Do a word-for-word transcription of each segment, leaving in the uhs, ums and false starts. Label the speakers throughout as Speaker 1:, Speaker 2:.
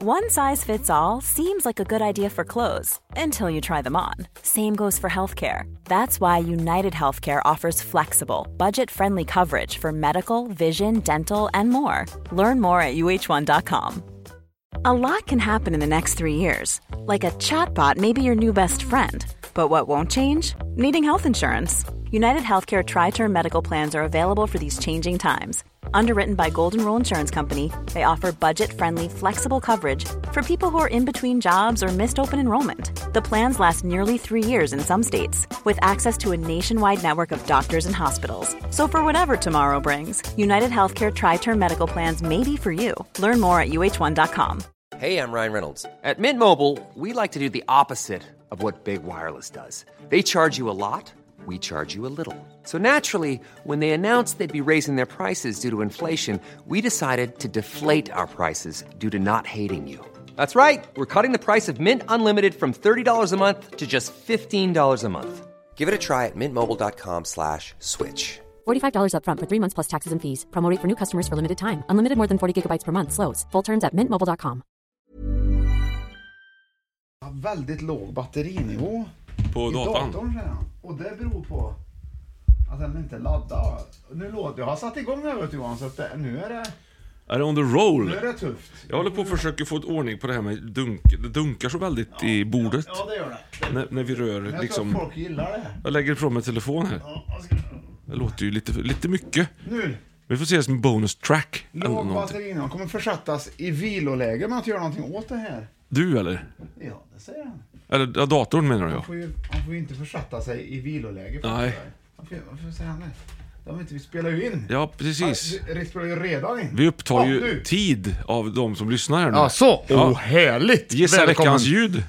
Speaker 1: One size fits all seems like a good idea for clothes until you try them on. Same goes for healthcare. That's why United Healthcare offers flexible, budget-friendly coverage for medical, vision, dental, and more. Learn more at U H one dot com. A lot can happen in the next three years. Like a chatbot may be your new best friend. But what won't change? Needing health insurance. United Healthcare Tri-Term Medical Plans are available for these changing times. Underwritten by Golden Rule Insurance Company, they offer budget-friendly, flexible coverage for people who are in between jobs or missed open enrollment. The plans last nearly three years in some states, with access to a nationwide network of doctors and hospitals. So for whatever tomorrow brings, United Healthcare Tri-Term Medical Plans may be for you. Learn more at U H one dot com.
Speaker 2: Hey, I'm Ryan Reynolds. At Mint Mobile, we like to do the opposite of what Big Wireless does. They charge you a lot. We charge you a little. So naturally, when they announced they'd be raising their prices due to inflation, we decided to deflate our prices due to not hating you. That's right. We're cutting the price of Mint Unlimited from thirty dollars a month to just fifteen dollars a month. Give it a try at mintmobile.com slash switch.
Speaker 3: forty-five dollars up front for three months plus taxes and fees. Promo rate for new customers for limited time. Unlimited more than forty gigabytes per month. Slows full terms at mint mobile dot com.
Speaker 4: Väldigt låg batterinivå
Speaker 5: på
Speaker 4: i
Speaker 5: datorn.
Speaker 4: datorn och det beror på att den inte laddar. Nu låter jag har satt igång här vet du Johan, så att det, nu är det
Speaker 5: Är det on the roll?
Speaker 4: Nu är det tufft.
Speaker 5: Jag håller på att försöka få ett ordning på det här med dunk. Det dunkar så väldigt ja, i bordet.
Speaker 4: Ja, det gör det.
Speaker 5: När, när vi rör
Speaker 4: jag
Speaker 5: liksom.
Speaker 4: tror folk gillar det.
Speaker 5: Jag lägger ifrån mig telefon här.
Speaker 4: Ja, ska...
Speaker 5: Det låter ju lite, lite mycket.
Speaker 4: Nu.
Speaker 5: Vi får se det som en bonus track.
Speaker 4: Låg batterin kommer försättas i viloläge med att göra någonting åt det här.
Speaker 5: Du eller?
Speaker 4: Ja, det säger han.
Speaker 5: Eller ja, datorn menar jag.
Speaker 4: Han får ju, han får ju inte försätta sig i viloläge.
Speaker 5: Nej.
Speaker 4: Varför, varför säger han det? De inte, vi spelar ju in.
Speaker 5: Ja, precis.
Speaker 4: Vi spelar ju redan in.
Speaker 5: Vi upptar ju
Speaker 4: ja,
Speaker 5: tid av de som lyssnar här nu.
Speaker 4: Ja, så. Ja. Oh, härligt.
Speaker 5: Gissa veckans ljud.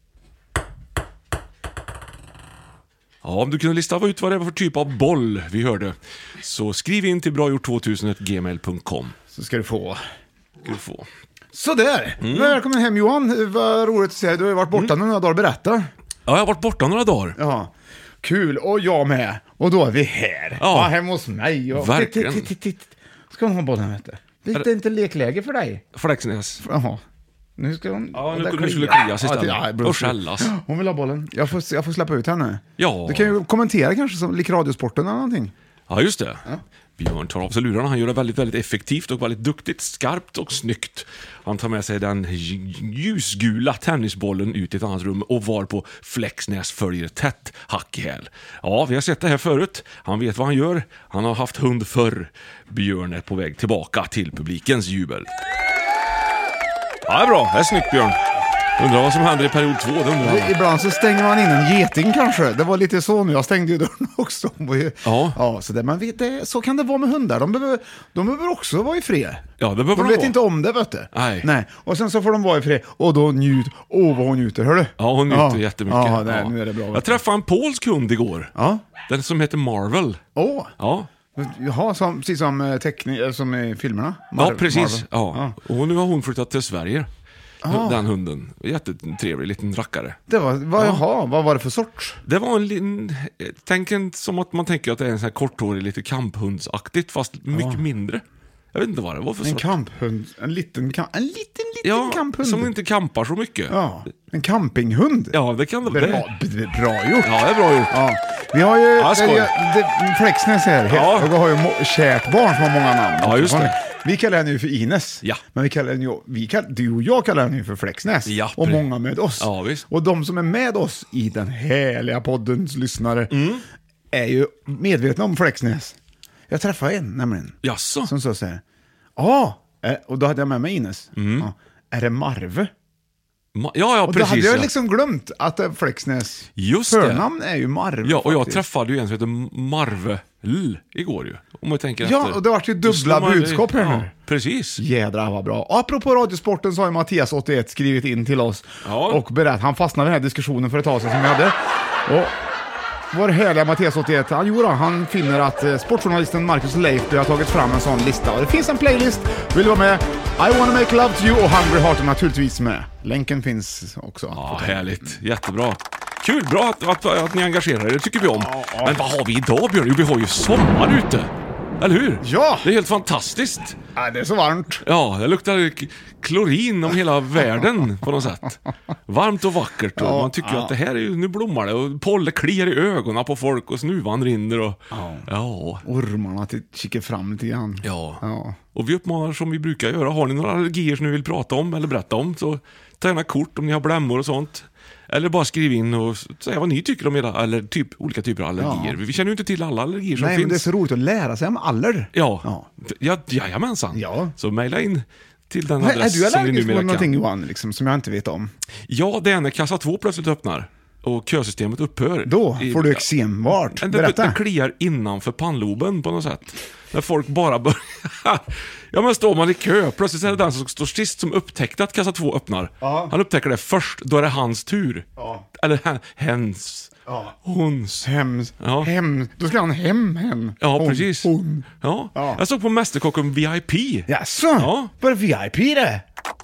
Speaker 5: Ja, om du kunde lista ut vad det var för typ av boll vi hörde, så skriv in till bragjort tvåtusen at gmail punkt com.
Speaker 4: Så ska du få.
Speaker 5: Ska du få.
Speaker 4: Så där. Mm. Välkommen hem Johan. Vad roligt att se dig. Du har varit borta mm. några dagar, berätta.
Speaker 5: Ja, jag har varit borta några dagar.
Speaker 4: Ja. Kul, och jag med. Och då är vi här. Ja, ja hemma hos mig. Och...
Speaker 5: verkligen.
Speaker 4: Titt, titt, titt. Ska hon ha bollen, vet du? Det är det... inte lekläge för dig.
Speaker 5: Fläcksnäs.
Speaker 4: Jaha. Nu ska hon...
Speaker 5: Ja, nu, nu skulle klias istället.
Speaker 4: Ja, ja,
Speaker 5: och skällas.
Speaker 4: Hon vill ha bollen. Jag får, jag får släppa ut henne.
Speaker 5: Ja.
Speaker 4: Du kan ju kommentera kanske som lik radiosporten eller någonting.
Speaker 5: Ja, just det.
Speaker 4: Ja.
Speaker 5: Björn tar av sig lurarna. Han gör det väldigt, väldigt effektivt och väldigt duktigt, skarpt och snyggt. Han tar med sig den ljusgula tennisbollen ut i ett annat rum och var på Fläcksnäs följer tätt hack i häl. Ja, vi har sett det här förut. Han vet vad han gör. Han har haft hund förr. Björn är på väg tillbaka till publikens jubel. Ja, det är bra. Det är snyggt, Björn. Undrar vad som händer i period två.
Speaker 4: Ibland så stänger man in en geting kanske. Det var lite så nu. Jag stängde ju dörren också.
Speaker 5: Ja.
Speaker 4: Ja, så, det, man vet, det, så kan det vara med hundar. De behöver, de behöver också vara i fred.
Speaker 5: Ja, det behöver
Speaker 4: de
Speaker 5: de
Speaker 4: vet
Speaker 5: vara.
Speaker 4: inte om det, vet du.
Speaker 5: Nej.
Speaker 4: Nej. Och sen så får de vara i fred. Och då njut. Åh, vad hon njuter, hör du?
Speaker 5: Ja, hon njuter
Speaker 4: ja.
Speaker 5: jättemycket.
Speaker 4: Ja, nej,
Speaker 5: ja.
Speaker 4: Nu är det bra.
Speaker 5: Jag träffade en polsk hund igår.
Speaker 4: Ja.
Speaker 5: Den som heter Marvel.
Speaker 4: Åh.
Speaker 5: Ja.
Speaker 4: Jaha, som, precis som teckning, som i filmerna. Mar-
Speaker 5: ja, precis.
Speaker 4: Marvel.
Speaker 5: Ja.
Speaker 4: Ja.
Speaker 5: Och nu har hon flyttat till Sverige.
Speaker 4: Ah.
Speaker 5: Den hunden. Jättetrevlig liten rackare.
Speaker 4: Det var, vad,
Speaker 5: ja.
Speaker 4: jaha, vad var det för sorts?
Speaker 5: Det var en liten... Tänk en, som att man tänker att det är en sån här korthårig, lite kamphundsaktigt, fast mycket ja. mindre. Jag vet inte vad det var för
Speaker 4: en
Speaker 5: sort.
Speaker 4: En kamphund. En liten, kam- en liten, liten
Speaker 5: ja,
Speaker 4: kamphund.
Speaker 5: Som inte kampar så mycket.
Speaker 4: Ja, en campinghund.
Speaker 5: Ja, det kan det
Speaker 4: vara. Bra, bra gjort.
Speaker 5: Ja, det är bra gjort.
Speaker 4: Ja. Vi har ju...
Speaker 5: Ja,
Speaker 4: det, det, Fläcksnäs här. Ja. Och vi har ju mo- kärt barn som har många namn.
Speaker 5: Ja, just det.
Speaker 4: Vi kallar henne ju för Ines.
Speaker 5: Ja.
Speaker 4: Men vi kallar henne ju... Vi kall, du och jag kallar henne ju för Fläcksnäs.
Speaker 5: Ja,
Speaker 4: och många med oss.
Speaker 5: Ja, visst.
Speaker 4: Och de som är med oss i den härliga poddens lyssnare
Speaker 5: mm.
Speaker 4: är ju medvetna om Fläcksnäs. Jag träffade en nämligen.
Speaker 5: Jaså?
Speaker 4: Som så säger... Ja, ah, och då hade jag med mig Ines.
Speaker 5: Mm.
Speaker 4: Ah, är det Marve?
Speaker 5: Ma- ja, ja,
Speaker 4: och
Speaker 5: precis.
Speaker 4: då hade jag
Speaker 5: ja.
Speaker 4: liksom glömt att det är Fläcksnäs.
Speaker 5: Just
Speaker 4: förnamn är ju Marve.
Speaker 5: Ja, och jag
Speaker 4: faktiskt.
Speaker 5: träffade ju en som heter Marve L igår ju. Om jag tänker
Speaker 4: ja,
Speaker 5: efter.
Speaker 4: och det var ju dubbla budskap här
Speaker 5: ja,
Speaker 4: nu.
Speaker 5: Precis.
Speaker 4: Jädra vad bra. Och apropå radiosporten så har ju Mattias åttioett skrivit in till oss.
Speaker 5: Ja.
Speaker 4: Och berättat, han fastnade i den här diskussionen för ett tag sedan som vi hade. Och vår härliga Mattias åttioett, han, gjorde, han finner att eh, sportjournalisten Marcus Leifby har tagit fram en sån lista. Och det finns en playlist, vill du vara med? I wanna make love to you och Hungry Heart är naturligtvis med. Länken finns också.
Speaker 5: Ja, härligt. Jättebra. Kul, bra att, att, att ni engagerar er, det tycker vi om. Ja, ja. Men vad har vi idag, Björn? Jo, vi har ju sommar ute. Eller hur?
Speaker 4: Ja!
Speaker 5: Det är helt fantastiskt.
Speaker 4: Ja, det är så varmt.
Speaker 5: Ja, det luktar k- klorin om hela världen på något sätt. Varmt och vackert. Och
Speaker 4: Ja,
Speaker 5: man tycker
Speaker 4: ja.
Speaker 5: att det här är ju, nu blommar det. Och Polle kliar i ögonen på folk och snuvan rinner. Och,
Speaker 4: Ja.
Speaker 5: ja.
Speaker 4: Ormarna till kikar fram lite grann.
Speaker 5: Ja.
Speaker 4: Ja.
Speaker 5: Och vi uppmanar som vi brukar göra. Har ni några allergier som ni vill prata om eller berätta om, så ta gärna kort om ni har blämmor och sånt. Eller bara skriv in och säga vad ni tycker om era, eller typ, olika typer av allergier.
Speaker 4: Ja.
Speaker 5: Vi känner ju inte till alla allergier som
Speaker 4: Nej,
Speaker 5: finns.
Speaker 4: men det är så roligt att lära sig om aller.
Speaker 5: Ja,
Speaker 4: Ja.
Speaker 5: ja. Jajamensan.
Speaker 4: Ja.
Speaker 5: Så mejla in till den
Speaker 4: Är, är
Speaker 5: adress
Speaker 4: du
Speaker 5: som ni
Speaker 4: allergisk
Speaker 5: numera
Speaker 4: mot
Speaker 5: kan.
Speaker 4: någonting, Johan, liksom, som jag inte vet om?
Speaker 5: Ja, det är när kassa två plötsligt öppnar och kösystemet upphör.
Speaker 4: Då
Speaker 5: I-
Speaker 4: får du eksem. Vart?
Speaker 5: Det, det,
Speaker 4: Berätta.
Speaker 5: det kliar innanför pannloben på något sätt. När folk bara börjar... Ja, men står man i kö, plötsligt är det den som står sist som upptäckte att kassa två öppnar.
Speaker 4: Ja.
Speaker 5: Han upptäcker det först, då är det hans tur.
Speaker 4: Ja.
Speaker 5: Eller hen, hens.
Speaker 4: Ja.
Speaker 5: Hons.
Speaker 4: Hem.
Speaker 5: Ja.
Speaker 4: Hem. Då ska han hem, hem.
Speaker 5: Ja,
Speaker 4: Hon,
Speaker 5: precis.
Speaker 4: Hon.
Speaker 5: Ja.
Speaker 4: Ja.
Speaker 5: Jag såg på Mästerkocken V I P.
Speaker 4: Jaså?
Speaker 5: Ja.
Speaker 4: Var det V I P det?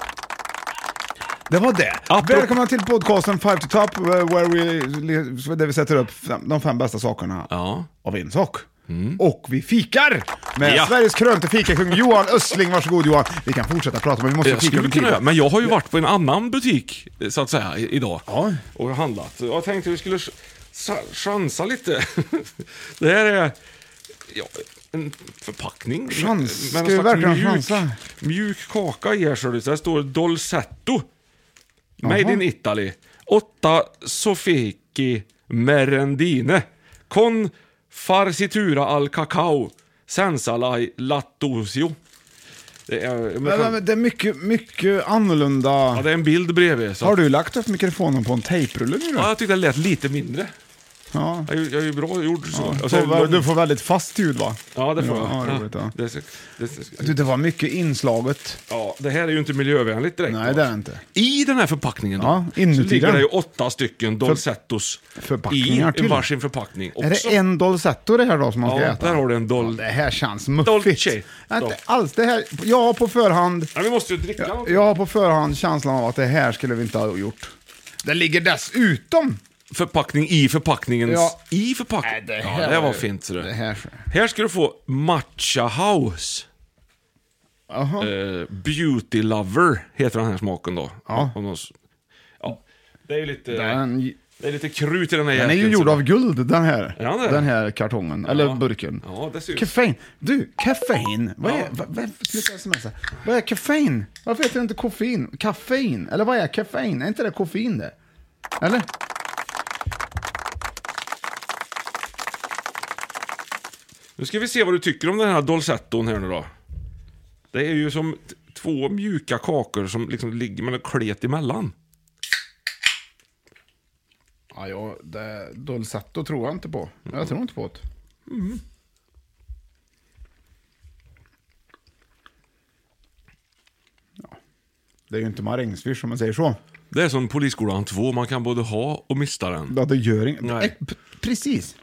Speaker 4: Det var det.
Speaker 5: Apropå-
Speaker 4: Välkomna till podcasten Five to Top, where we, där vi sätter upp fem, de fem bästa sakerna
Speaker 5: Ja.
Speaker 4: av en sak. Och vi fikar med
Speaker 5: Ja.
Speaker 4: Sveriges krönte fikakung Johan Östling. Varsågod Johan. Vi kan fortsätta prata, men vi måste
Speaker 5: Jag
Speaker 4: fika
Speaker 5: skulle
Speaker 4: under
Speaker 5: kunna göra,
Speaker 4: tiden.
Speaker 5: men jag har ju varit på en annan butik, så att säga, i- idag.
Speaker 4: Ja.
Speaker 5: Och handlat. Jag tänkte vi skulle ch- ch- chansa lite. Det här är ja, en förpackning.
Speaker 4: Chans.
Speaker 5: med
Speaker 4: Ska vi
Speaker 5: någon slags
Speaker 4: verkligen
Speaker 5: mjuk,
Speaker 4: chansa?
Speaker 5: mjuk kaka i här, så det där står Dolcetto. Made
Speaker 4: Jaha.
Speaker 5: in Italy. Åtta Sofiki Merendine. Con farcitura al cacao. Sensalai lattosio. Det är, men
Speaker 4: Men,
Speaker 5: kan-
Speaker 4: men, det är mycket, mycket annorlunda.
Speaker 5: ja, det är en bild bredvid. Så.
Speaker 4: Har du lagt upp mikrofonen på en tejprulle nu då?
Speaker 5: Ja, jag tyckte det lät lite mindre.
Speaker 4: Ja.
Speaker 5: Jag, är ju- jag är ju bra gjord så.
Speaker 4: Du
Speaker 5: Och så är det
Speaker 4: får,
Speaker 5: lång-
Speaker 4: du får väldigt fast ljud, va?
Speaker 5: Ja, det får jag.
Speaker 4: Ja,
Speaker 5: Ja,
Speaker 4: roligt, ja.
Speaker 5: det, det, det,
Speaker 4: Du, det var mycket inslaget.
Speaker 5: ja, det här är ju inte miljövänligt direkt.
Speaker 4: Nej,
Speaker 5: va?
Speaker 4: det är det inte.
Speaker 5: I den här förpackningen då,
Speaker 4: Ja,
Speaker 5: så
Speaker 4: inuti
Speaker 5: ligger
Speaker 4: den.
Speaker 5: det ju åtta stycken Dolcettos
Speaker 4: förpackningar
Speaker 5: i
Speaker 4: till.
Speaker 5: en varsin förpackning.
Speaker 4: Är
Speaker 5: Också.
Speaker 4: det en Dolcetto det här då som man ska
Speaker 5: Ja,
Speaker 4: äta?
Speaker 5: där har du en Dol...
Speaker 4: Det här känns muffigt.
Speaker 5: Dolce.
Speaker 4: Inte alls. Det här, jag har på förhand
Speaker 5: Ja, vi måste ju dricka något.
Speaker 4: jag har på förhand känslan av att det här skulle vi inte ha gjort. Det ligger dessutom.
Speaker 5: Förpackning i förpackningens...
Speaker 4: Ja.
Speaker 5: I förpackningen.
Speaker 4: Nej, det
Speaker 5: ja,
Speaker 4: här
Speaker 5: det var
Speaker 4: var-
Speaker 5: fint. Så
Speaker 4: Det
Speaker 5: det.
Speaker 4: här.
Speaker 5: Här ska du få Matcha House.
Speaker 4: Jaha.
Speaker 5: Eh, Beauty Lover heter den här smaken då.
Speaker 4: Ja.
Speaker 5: Om de s- ja. Det är ju lite...
Speaker 4: Den,
Speaker 5: Det är lite krut i den här
Speaker 4: den är ju
Speaker 5: jäkeln,
Speaker 4: gjord
Speaker 5: så-
Speaker 4: av guld, den här.
Speaker 5: Ja, det är
Speaker 4: den
Speaker 5: det.
Speaker 4: här kartongen. Eller burken.
Speaker 5: Ja, det ser ut.
Speaker 4: Koffein. Du, koffein. Vad är...
Speaker 5: Ja.
Speaker 4: Vad, vad, sluta smsa. Vad är koffein? Varför heter det inte koffein? Kaffein? Eller vad är koffein? Är inte det koffein det? Eller?
Speaker 5: Nu ska vi se vad du tycker om den här Dolcetton här nu då. Det är ju som t- två mjuka kakor som liksom ligger med en klet emellan.
Speaker 4: Ja, ja, det, Dolcetto tror jag inte på. Jag tror inte på det. Ja. Det är ju inte marängsviss om man säger så.
Speaker 5: Det är som Polisskolan två, man kan både ha och mista den.
Speaker 4: Ja, det gör inget.
Speaker 5: Nej.
Speaker 4: Eh, p- Precis.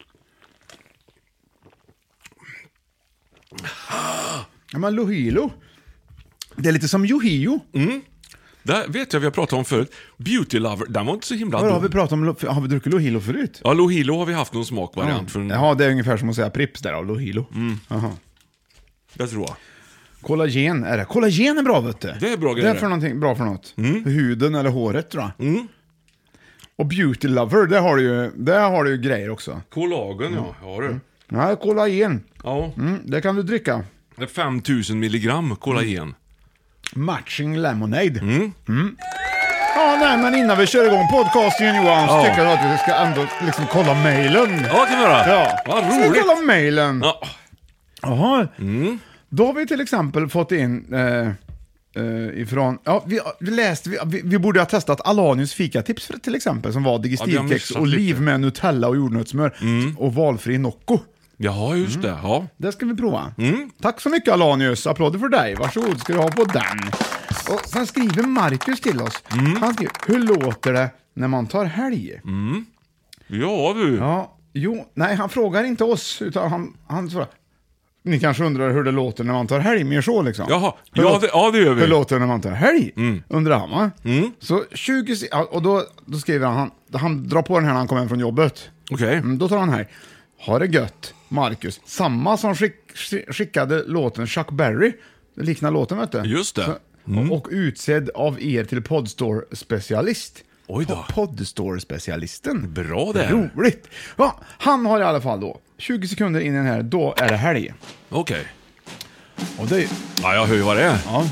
Speaker 4: Ja, men Lohilo. Det är lite som Johio.
Speaker 5: Det vet jag vi har pratat om förut. Beauty Lover, den var inte så himla
Speaker 4: Vad har
Speaker 5: dum.
Speaker 4: vi pratat om? Lo- Har vi druckit Lohilo förut?
Speaker 5: Ja, Lohilo har vi haft någon smakvariant för en,
Speaker 4: Jaha, det är ungefär som att säga Prips där av Lohilo. Jaha.
Speaker 5: det tror jag.
Speaker 4: Kollagen är det. Kollagen är bra, vet du.
Speaker 5: Det är bra
Speaker 4: Det
Speaker 5: grejer.
Speaker 4: är för någonting, bra för något. För huden eller håret, tror jag. Och Beauty Lover, där har du ju, där har du ju grejer också.
Speaker 5: Kollagen, ja. Ja, du.
Speaker 4: Ja, kollagen.
Speaker 5: Ja,
Speaker 4: Mm, det kan du dricka.
Speaker 5: det är fem tusen milligram kollagen.
Speaker 4: Matching Lemonade. Mm. Ja, nej, men innan vi kör igång podcasten, Johan, så
Speaker 5: Ja.
Speaker 4: tycker jag att vi ska ändå liksom kolla mailen.
Speaker 5: Ja, kan vi göra.
Speaker 4: Ja,
Speaker 5: Vad
Speaker 4: Ska vi
Speaker 5: roligt.
Speaker 4: kolla mailen?
Speaker 5: Ja.
Speaker 4: Jaha. Då har vi till exempel fått in eh, eh, ifrån, ja, vi, vi läste, vi, vi, vi borde ha testat Alanius fikatips för, till exempel, som var
Speaker 5: Ja, vi
Speaker 4: digestivkex,
Speaker 5: har missat
Speaker 4: oliv
Speaker 5: lite.
Speaker 4: med Nutella och jordnötssmör och valfri Nocco.
Speaker 5: Jaha, just det. Ja.
Speaker 4: Det ska vi prova. Tack så mycket Alanius, applåder för dig. Varsågod, ska du ha på den. Och sen skriver Marcus till oss. Han skriver, hur låter det när man tar helg?
Speaker 5: Ja, du.
Speaker 4: Ja, jo, nej, han frågar inte oss, utan han, han frågar. Ni kanske undrar hur det låter när man tar helg, mer så liksom.
Speaker 5: Jaha,
Speaker 4: Hur
Speaker 5: ja
Speaker 4: låter-
Speaker 5: det, ja det gör vi.
Speaker 4: Hur låter det när man tar helg? Undrar han, va?
Speaker 5: Mm.
Speaker 4: Så tjugo, se- ja, och då, då skriver han, han, han drar på den här när han kommer hem från jobbet.
Speaker 5: Okej.
Speaker 4: Mm, då tar han här. Ha det gött, Marcus. Samma som skick, skickade låten Chuck Berry, liknar låten vet du.
Speaker 5: Just det.
Speaker 4: Mm. Så, och utsedd av er till Podstore-specialist.
Speaker 5: Oj då.
Speaker 4: Podstore-specialisten.
Speaker 5: Bra det.
Speaker 4: Roligt. Ja, han har i alla fall då tjugo sekunder in i den här, då är det helg.
Speaker 5: Okej. Okay.
Speaker 4: Och det...
Speaker 5: Ja, jag hör ju vad det är.
Speaker 4: Ja.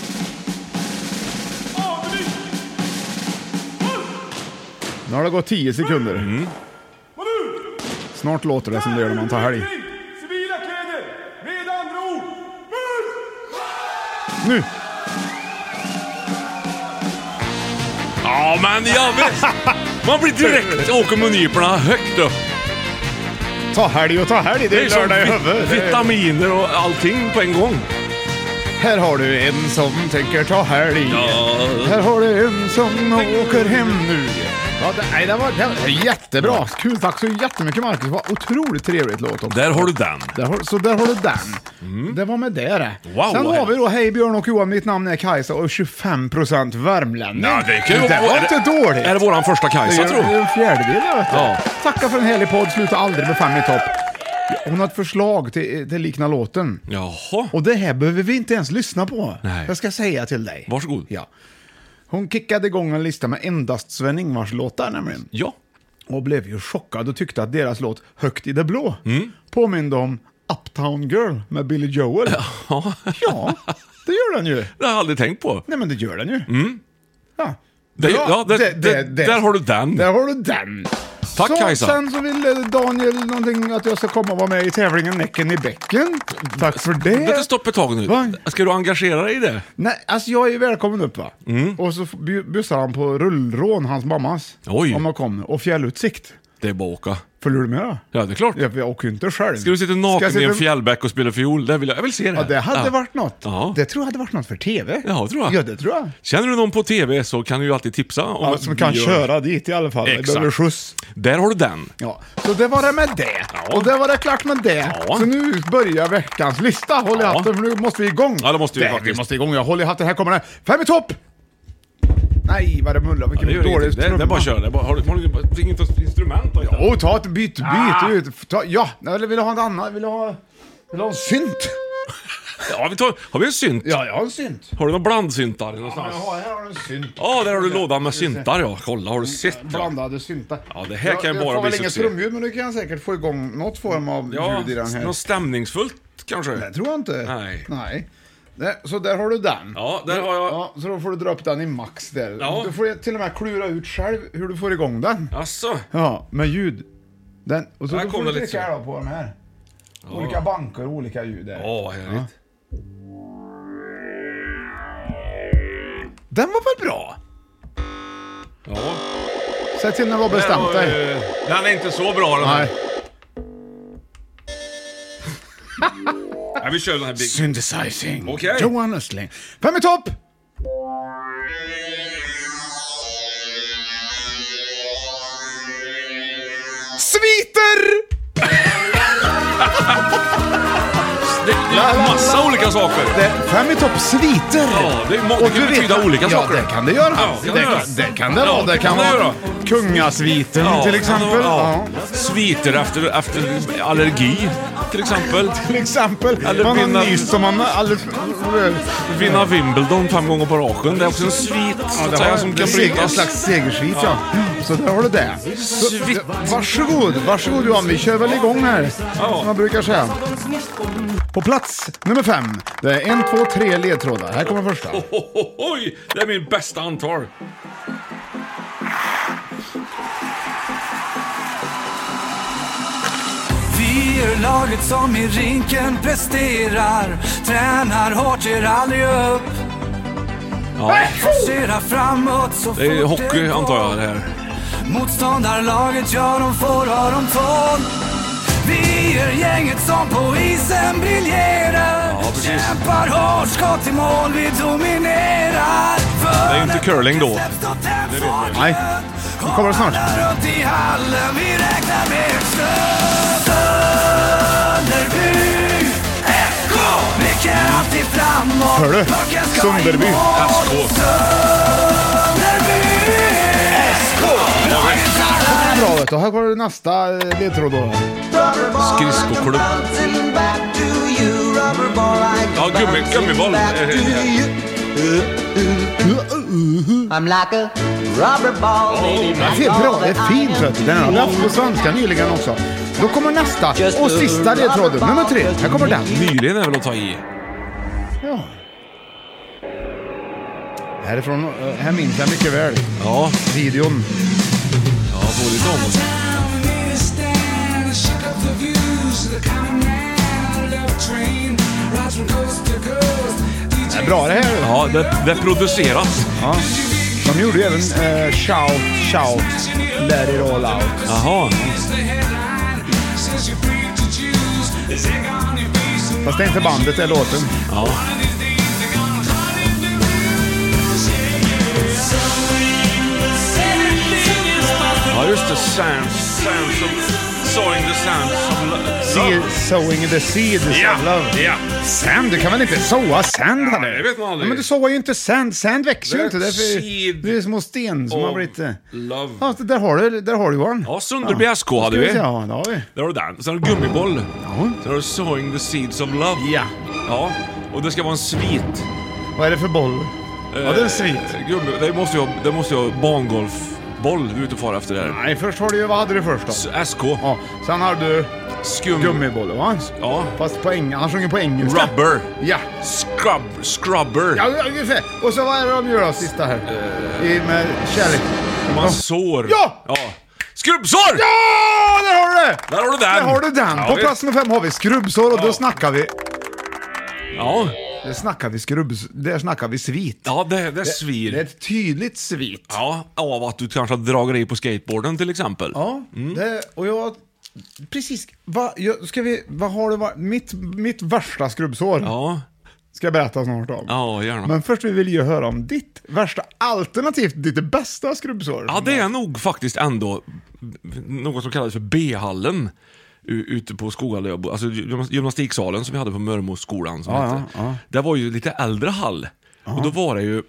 Speaker 4: Nu har det gått tio sekunder.
Speaker 5: Mm.
Speaker 4: Snart låter det som det gör när man tar helg. Nu!
Speaker 5: Ja, men jag vet. Man blir direkt, åker mungiporna högt upp.
Speaker 4: Ta helg och ta helg, det, det är lördag i huvudet.
Speaker 5: Vitaminer och allting på en gång.
Speaker 4: Här har du en som tänker ta helg.
Speaker 5: Ja.
Speaker 4: Här har du en som åker hem nu. Ja, det, nej, det, var, det var jättebra. Ja. Kul, tack så jättemycket Marcus. Det var otroligt trevligt låt också.
Speaker 5: Där har du den.
Speaker 4: Där har, så där har du den. Mm. Det var med det.
Speaker 5: Wow,
Speaker 4: sen har vi då, hej Björn och Johan, mitt namn är Kajsa och tjugofem procent värmlänning.
Speaker 5: Ja, det, kan ju
Speaker 4: det var
Speaker 5: är
Speaker 4: inte
Speaker 5: det,
Speaker 4: dåligt.
Speaker 5: Är det våran första Kajsa, tror jag?
Speaker 4: Det är en fjärdedel, vet du.
Speaker 5: Ja.
Speaker 4: Tacka för en helig podd, sluta aldrig med fem i topp. Hon har ett förslag till, till likna låten.
Speaker 5: Jaha.
Speaker 4: Och det här behöver vi inte ens lyssna på.
Speaker 5: Nej.
Speaker 4: Jag ska säga till dig.
Speaker 5: Varsågod.
Speaker 4: Ja. Hon kickade igång en lista med endast Sven-Ingvars låtar nämligen.
Speaker 5: Ja.
Speaker 4: Och blev ju chockad och tyckte att deras låt Högt i det blå
Speaker 5: mm.
Speaker 4: påminde om Uptown Girl med Billy Joel.
Speaker 5: Ja.
Speaker 4: Ja, det gör den ju.
Speaker 5: Det har jag aldrig tänkt på.
Speaker 4: Nej, men det gör den ju.
Speaker 5: Mm.
Speaker 4: Ja.
Speaker 5: Det,
Speaker 4: ja,
Speaker 5: ja det,
Speaker 4: det, det,
Speaker 5: det,
Speaker 4: det,
Speaker 5: där har du den.
Speaker 4: Där har du den.
Speaker 5: Tack
Speaker 4: så,
Speaker 5: Kajsa.
Speaker 4: Sen så ville Daniel någonting att jag ska komma och vara med i tävlingen Näcken i bäcken. Tack för det.
Speaker 5: Vänta, stopp ett tag nu.
Speaker 4: Va?
Speaker 5: Ska du engagera dig i det?
Speaker 4: Nej, alltså jag är välkommen upp va.
Speaker 5: Mm.
Speaker 4: Och så bussar han på rullrån, hans mammas.
Speaker 5: Oj.
Speaker 4: Om man kommer. Och fjällutsikt.
Speaker 5: Det är bara att åka.
Speaker 4: Följer du med då?
Speaker 5: Ja, det är klart.
Speaker 4: Jag, jag åker ju inte själv.
Speaker 5: Ska du sitta naken
Speaker 4: sitta...
Speaker 5: i en fjällbäck och spela fiol? Det vill jag, jag vill se det.
Speaker 4: Ja, det hade ja. varit något.
Speaker 5: Ja.
Speaker 4: Det tror jag hade varit något för tv.
Speaker 5: Ja, tror jag.
Speaker 4: Ja, det tror jag.
Speaker 5: Känner du någon på tv så kan du ju alltid tipsa. Om
Speaker 4: ja, som kan
Speaker 5: gör...
Speaker 4: köra dit i alla fall.
Speaker 5: Exakt.
Speaker 4: Det behöver skjuts.
Speaker 5: Där har du den.
Speaker 4: Ja, så det var det med det. Ja. Och det var det klart med det. Ja. Så nu börjar veckans lista. Håll i
Speaker 5: ja.
Speaker 4: hatten för nu måste vi igång.
Speaker 5: Ja, det måste vi
Speaker 4: det,
Speaker 5: faktiskt.
Speaker 4: Vi måste igång. Jag håller i hatten. Här kommer det. Fem i topp! Nej, vad det mullar. Vilken
Speaker 5: ja, det
Speaker 4: dålig
Speaker 5: det, det, det är bara att köra. Det är bara, har du, har du inget instrument då?
Speaker 4: Ja, ta ett byt, byt ah. ut. Ta, ja, eller vill du ha en annan? Vill du ha, vill du ha en synt?
Speaker 5: Ja, vi tar, har vi en synt?
Speaker 4: Ja, jag har en synt.
Speaker 5: Har du några blandsyntar någonstans?
Speaker 4: Ja, jag har, här har du en synt.
Speaker 5: Ja, där har du lådan med syntar, ja. Kolla, har du sett?
Speaker 4: Blandade syntar.
Speaker 5: Ja, det här kan
Speaker 4: jag,
Speaker 5: bara
Speaker 4: jag
Speaker 5: bli
Speaker 4: succé. Jag får väl inget trumljud, men du kan säkert få igång något form av
Speaker 5: ja,
Speaker 4: ljud i den här.
Speaker 5: Något stämningsfullt, kanske?
Speaker 4: Det tror jag inte.
Speaker 5: Nej.
Speaker 4: Nej. Så där har du den.
Speaker 5: Ja, där har jag...
Speaker 4: Ja, så då får du dra upp den i max där.
Speaker 5: Ja.
Speaker 4: Du får till och med klura ut själv hur du får igång den.
Speaker 5: Asså?
Speaker 4: Ja, med ljud. Den. Och så
Speaker 5: där
Speaker 4: då får du
Speaker 5: lite
Speaker 4: trycka här på den här. Ja. Olika banker och olika ljud där.
Speaker 5: Ja, härligt. Ja.
Speaker 4: Den var väl bra?
Speaker 5: Ja.
Speaker 4: Säg till när du har bestämt dig.
Speaker 5: Den är inte så bra den här.
Speaker 4: Nej.
Speaker 5: Ja, vi kör den här big.
Speaker 4: Synthesizing.
Speaker 5: Okej. Okay.
Speaker 4: Johan Östling. Fem i topp! Sviter!
Speaker 5: Det är massa olika saker.
Speaker 4: Det, fem i topp sviter.
Speaker 5: Ja, det, är må- det kan betyda vet, olika
Speaker 4: ja,
Speaker 5: saker.
Speaker 4: det kan det göra.
Speaker 5: Ja, det, kan
Speaker 4: det,
Speaker 5: det,
Speaker 4: kan, det kan det vara.
Speaker 5: ja,
Speaker 4: det kan, kan vara kungasviten ja, till exempel.
Speaker 5: Ja. Ja. Sviter efter, efter allergi till exempel.
Speaker 4: Till exempel.
Speaker 5: Eller
Speaker 4: man
Speaker 5: vinna,
Speaker 4: har nyss som man alldeles...
Speaker 5: vinna Wimbledon fem gånger på raken. Det är också en svit ja, så att säga, som kan brytas.
Speaker 4: En slags segersvit, ja. ja. Så där har du det. Så, varsågod, varsågod Johan. Vi kör väl igång här. Ja. Som man brukar säga. På plats nummer fem. Det är en, två, tre ledtrådar. Här kommer första.
Speaker 5: Oh, oh, oh, oj, det är min bästa antal.
Speaker 6: Vi är laget som i rinken presterar. Tränar hårt, ger aldrig upp.
Speaker 5: Ja.
Speaker 6: Forcera framåt så
Speaker 5: det är hockey det antar jag det här.
Speaker 6: Motståndarlaget, ja de får ha de tål. Vi är gänget som på isen briljerar.
Speaker 5: Ja,
Speaker 6: kämpar hårt, skott i mål, vi dominerar. För
Speaker 5: det är inte curling då. Det
Speaker 4: nej, det kommer snart.
Speaker 6: Runt i hallen, vi räknar med ett Sunderby S K. Vi kan alltid framåt.
Speaker 4: Hör du? Sunderby
Speaker 5: S K.
Speaker 6: Sunderby S K.
Speaker 4: Bra vet du, här kommer nästa ledtråd då.
Speaker 5: Skridskoklubb. Ja, gummi, gummiboll.
Speaker 7: I'm like a rubber ball.
Speaker 4: Det är bra, det är fint. Vet du. Den har vi haft på svenska nyligen också. Då kommer nästa och sista ledtråden. Nummer tre, här kommer den.
Speaker 5: Nyligen är väl att ta i.
Speaker 4: Ja. Härifrån, här minns jag mycket väl.
Speaker 5: Ja.
Speaker 4: Videon.
Speaker 5: Ja, får lite om oss.
Speaker 4: Det är bra det här.
Speaker 5: Ja, det, det produceras.
Speaker 4: Ja. De gjorde ju även uh, Shout, Shout, Let it all out.
Speaker 5: Jaha.
Speaker 4: Fast det är inte bandet, det är låten.
Speaker 5: Ja. Ja, just det. Sands. Sands of... Sowing the sands of love.
Speaker 4: Seed, sowing the seeds
Speaker 5: Ja,
Speaker 4: of love.
Speaker 5: ja.
Speaker 4: Sand, du kan väl inte såa sand här?
Speaker 5: Nej, det vet man aldrig.
Speaker 4: Ja, men du såar ju inte sand. Sand växer ju
Speaker 5: Det
Speaker 4: inte.
Speaker 5: är
Speaker 4: Det är, för,
Speaker 5: seed
Speaker 4: det är små sten som har
Speaker 5: of
Speaker 4: blivit... eh,
Speaker 5: love.
Speaker 4: Ja, så där har du, där har du Johan.
Speaker 5: Ja, Sunderby S K hade
Speaker 4: Ska
Speaker 5: vi.
Speaker 4: se, Ja, det har vi.
Speaker 5: Där har du den. Sen har du gummiboll.
Speaker 4: Ja.
Speaker 5: Sen har du Sowing the seeds of love.
Speaker 4: Ja.
Speaker 5: Ja. Och det ska vara en svit.
Speaker 4: Vad är det för boll? Ja, det är en svit.
Speaker 5: Eh, Gummi, det måste ju det måste ju vara bangolfboll du är ute och far efter där.
Speaker 4: Nej, först har du ju... Vad hade du först då?
Speaker 5: S- SK.
Speaker 4: Ja, sen har du
Speaker 5: Skum.
Speaker 4: gummiboll, va?
Speaker 5: Ja.
Speaker 4: Fast på eng... han sjunger på engelska.
Speaker 5: Rubber.
Speaker 4: Ja.
Speaker 5: Scrub. Scrubber.
Speaker 4: Ja, ungefär. Och så vad är det de gör då, sista här? I, med kärlek.
Speaker 5: Man sår.
Speaker 4: Ja!
Speaker 5: Ja. Skrubbsår!
Speaker 4: Ja, där har du det!
Speaker 5: Där har du den.
Speaker 4: Där har du den.
Speaker 5: Ja,
Speaker 4: På
Speaker 5: visst.
Speaker 4: plats nummer fem har vi skrubbsår och då
Speaker 5: Ja.
Speaker 4: snackar vi...
Speaker 5: Ja.
Speaker 4: Där snackar vi skrubbs... Där snackar vi svit.
Speaker 5: Ja, det, det svir.
Speaker 4: Det är ett tydligt svit.
Speaker 5: Ja, av att du kanske har dragit dig på skateboarden till exempel.
Speaker 4: Ja, det, och jag... Precis. Va, jag, ska vi... Vad har det varit? Mitt, mitt värsta skrubbsår
Speaker 5: Ja,
Speaker 4: ska jag berätta snart om.
Speaker 5: ja gärna.
Speaker 4: Men först vill vi ju höra om ditt värsta, alternativt ditt bästa skrubbsår.
Speaker 5: Ja, det är nog faktiskt ändå något som kallas för B-hallen u- ute på Skoghall, alltså gymnas- gymnastiksalen som vi hade på Mörmoskolan som
Speaker 4: Ja,
Speaker 5: hette.
Speaker 4: ja, ja.
Speaker 5: Det var ju lite äldre hall. Och då var det ju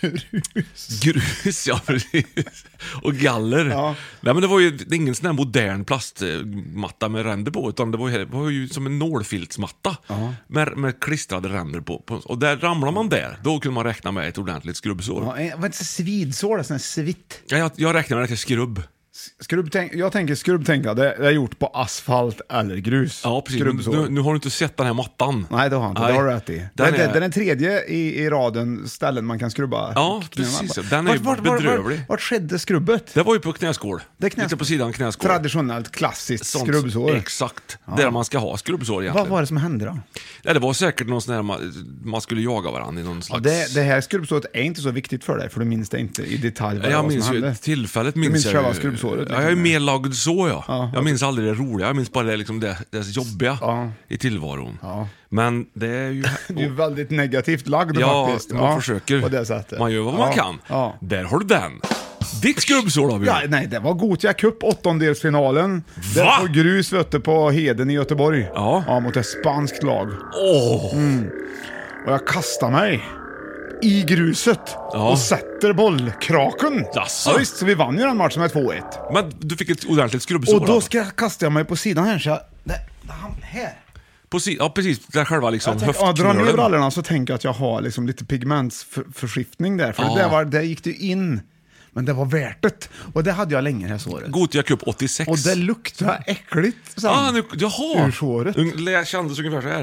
Speaker 4: Grus.
Speaker 5: grus, ja precis. Och galler.
Speaker 4: Ja.
Speaker 5: Nej, men det var ju det är ingen sån här modern plastmatta med ränder på, utan det var ju, det var ju som en nålfiltsmatta med, med klistrade ränder på, på. Och där ramlar man där, då kunde man räkna med ett ordentligt skrubbsår.
Speaker 4: Ja, eh, vad är det, svidsår, det är sån här svitt.
Speaker 5: Ja, jag, jag räknar med det till skrubb.
Speaker 4: Skrubb, tänk, jag tänker skrubbtänka, det det är gjort på asfalt eller grus.
Speaker 5: Ja, precis.
Speaker 4: Skrubbsår.
Speaker 5: Nu, nu har du inte sett den här mattan.
Speaker 4: Nej, det har jag inte.
Speaker 5: Nej.
Speaker 4: Det har du rätt i. Den
Speaker 5: Den
Speaker 4: är,
Speaker 5: är-
Speaker 4: den är den tredje i, i raden ställen man kan skrubba.
Speaker 5: Ja,
Speaker 4: knäna
Speaker 5: precis.
Speaker 4: på.
Speaker 5: Den är ju
Speaker 4: Vart- vart- vart-
Speaker 5: bedrövlig.
Speaker 4: Vart, vart skedde skrubbet?
Speaker 5: Det var ju på knäskål.
Speaker 4: Det är knäskål.
Speaker 5: Lite på sidan knäskål.
Speaker 4: Traditionellt, klassiskt
Speaker 5: Sånt-
Speaker 4: skrubbsår.
Speaker 5: Exakt. Där man ska ha skrubbsår egentligen.
Speaker 4: Vad var det som hände då?
Speaker 5: Ja, det var säkert någon sån här man, man skulle jaga varandra i någon
Speaker 4: Ja,
Speaker 5: slags...
Speaker 4: det, det här skrubbsåret är inte så viktigt för dig, för du minns det inte i detalj vad det
Speaker 5: jag
Speaker 4: var
Speaker 5: minns
Speaker 4: som
Speaker 5: ju
Speaker 4: hände.
Speaker 5: tillfället.
Speaker 4: Du
Speaker 5: Minns
Speaker 4: minns
Speaker 5: jag
Speaker 4: själva
Speaker 5: ju-
Speaker 4: skrubbsåret,
Speaker 5: Ja, jag är
Speaker 4: liksom.
Speaker 5: mer lagd så, ja.
Speaker 4: Ja.
Speaker 5: Jag minns aldrig det roliga. Jag minns bara det, liksom det, det jobbiga
Speaker 4: Ja.
Speaker 5: i tillvaron.
Speaker 4: Ja.
Speaker 5: Men det är ju...
Speaker 4: Du är väldigt negativt lagd
Speaker 5: Ja,
Speaker 4: faktiskt.
Speaker 5: man försöker.
Speaker 4: På det sättet.
Speaker 5: Man gör vad
Speaker 4: ja.
Speaker 5: man kan.
Speaker 4: Ja.
Speaker 5: Där har du den. Ditt skrubbsår då, Björn.
Speaker 4: Ja, nej, det var Gothia Cup, åttondelsfinalen. Det
Speaker 5: Va?
Speaker 4: var på grus vet du, på Heden i Göteborg.
Speaker 5: Ja.
Speaker 4: Ja, mot ett spanskt lag.
Speaker 5: Åh!
Speaker 4: Och jag kastar mig i gruset
Speaker 5: Ja.
Speaker 4: och sätter bollkraken.
Speaker 5: Jaså?
Speaker 4: Ja, visst, så vi vann ju den matchen med två ett.
Speaker 5: Men du fick ett ordentligt skrubbsår.
Speaker 4: Och då
Speaker 5: då?
Speaker 4: ska jag kasta jag mig på sidan här, så jag... Det, det, han- här.
Speaker 5: På si- ja, precis. Där själva liksom
Speaker 4: Jag tänker, ja, dra ner
Speaker 5: höftknölen.
Speaker 4: brallorna så tänker jag att jag har liksom lite pigmentsförskiftning där. För
Speaker 5: Ja.
Speaker 4: det, var, det gick det in. Men det var värt det. Och det hade jag länge det här såret.
Speaker 5: Gothia Cup åttiosex.
Speaker 4: Och det luktade äckligt sen.
Speaker 5: Ah, nu, jaha!
Speaker 4: Ur såret.
Speaker 5: Un- Jag kändes ungefär så här.